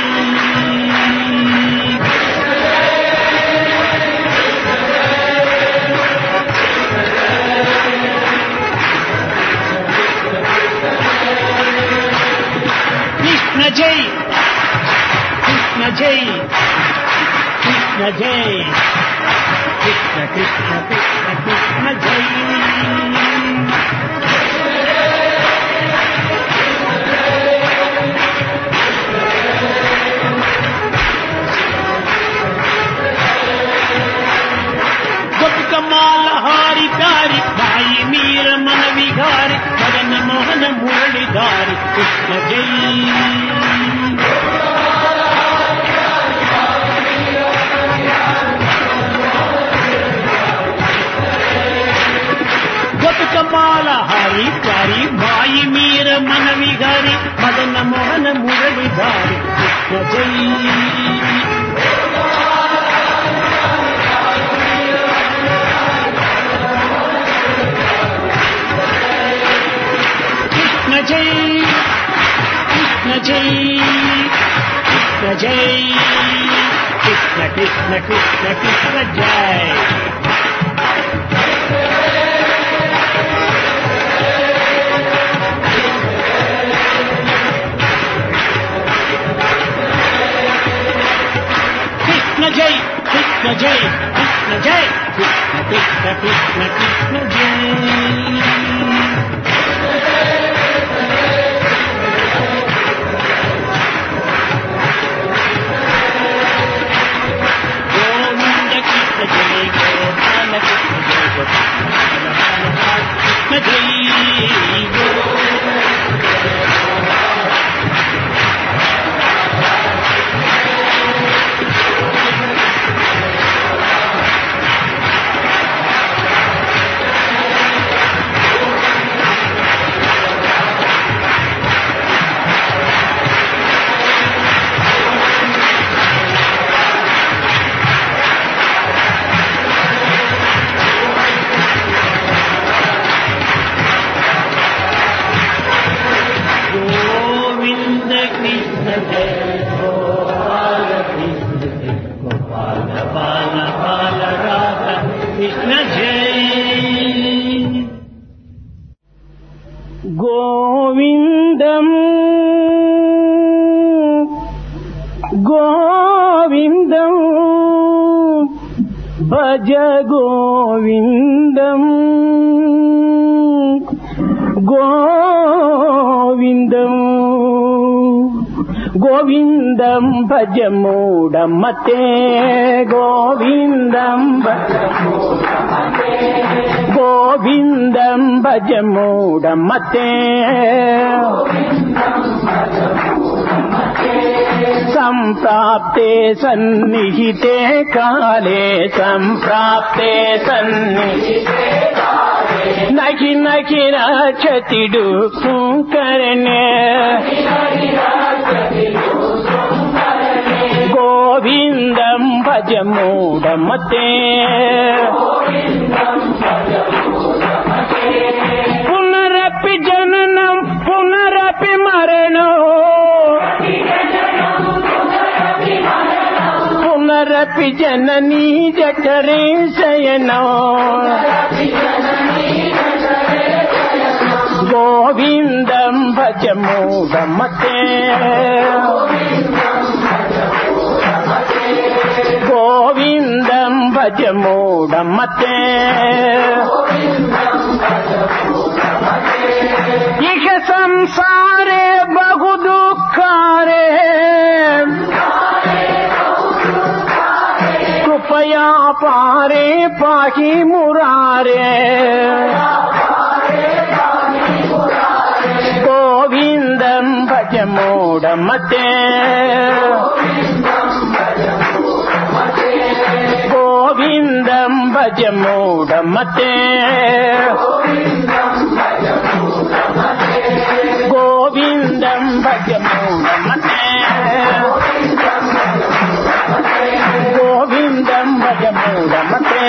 S3: కృష్ణ జై కృష్ణ జై కృష్ణ జై కృష్ణ కృష్ణ కృష్ణ కృష్ణ జై కృష్ణ జై. బతుకమాల హరి ప్యారి బాయి మీర మన విహారి మదన మోహన మురళి ధారి కృష్ణ జై. కృష్ణ జై కృష్ణ జై కృష్ణ జై కృష్ణ కృష్ణ కృష్ణ కృష్ణ జై. Krishna Jai, Krishna Jai, Krishna Jai, Krishna Krishna Krishna Krishna Jai. Govinda Krishna Jai, Gopala Krishna Jai, Gopala Krishna Jai. గోవిందం గోవిందం భజ గోవిందం గోవిందం గోవిందం భజ మూఢమతే గోవిందం గోవిందం భజ మూఢమతే సంప్రాప్తే సన్నిహితే కాలే సంప్రాప్తే సన్నిహితే నఖి నఖి రక్షతి డుఃఖకరణే గోవిందం భజ మూఢమతే పునరపి జననం పునరపి మరణం పునరపి జననీ జఠరే శయనం గోవిందం భజ మూఢమతే గోవిందం భజ మూఢమతే ఇహ సంసారే బహు దుఃఖారే కృపయా పారే పాహి మురారే గోవిందం భజ మూఢమతే గోవిందం భజ మూఢమతే గోవిందం భజ మూఢమతే గోవిందం భజ మూఢమతే.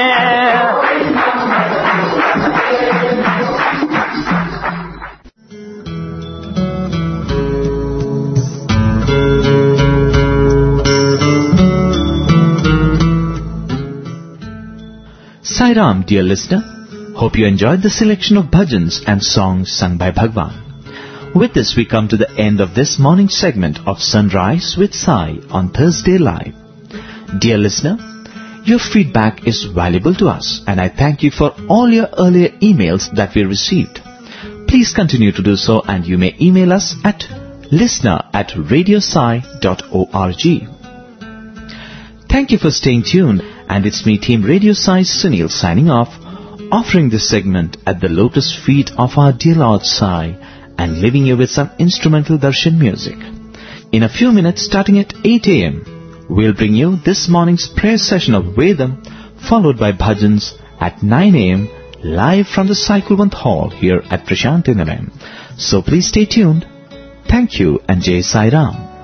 S1: Sai Ram, dear listener. Hope you enjoyed the selection of bhajans and songs sung by Bhagwan. With this, we come to the end of this morning segment of Sunrise with Sai on Thursday Live. Dear listener, your feedback is valuable to us, and I thank you for all your earlier emails that we received. Please continue to do so, and you may email us at listener@radiosai.org. Thank you for staying tuned, and it's me, Team Radio Sai Sunil, signing off, offering this segment at the lotus feet of our dear Lord Sai
S5: and leaving you with some instrumental darshan music. In a few minutes, starting at 8 a.m., we'll bring you this morning's prayer session of Vedam, followed by bhajans at 9 a.m. live from the Cyclevant Hall here at Prashanti Nilayam. So please stay tuned. Thank you and Jai Sai Ram.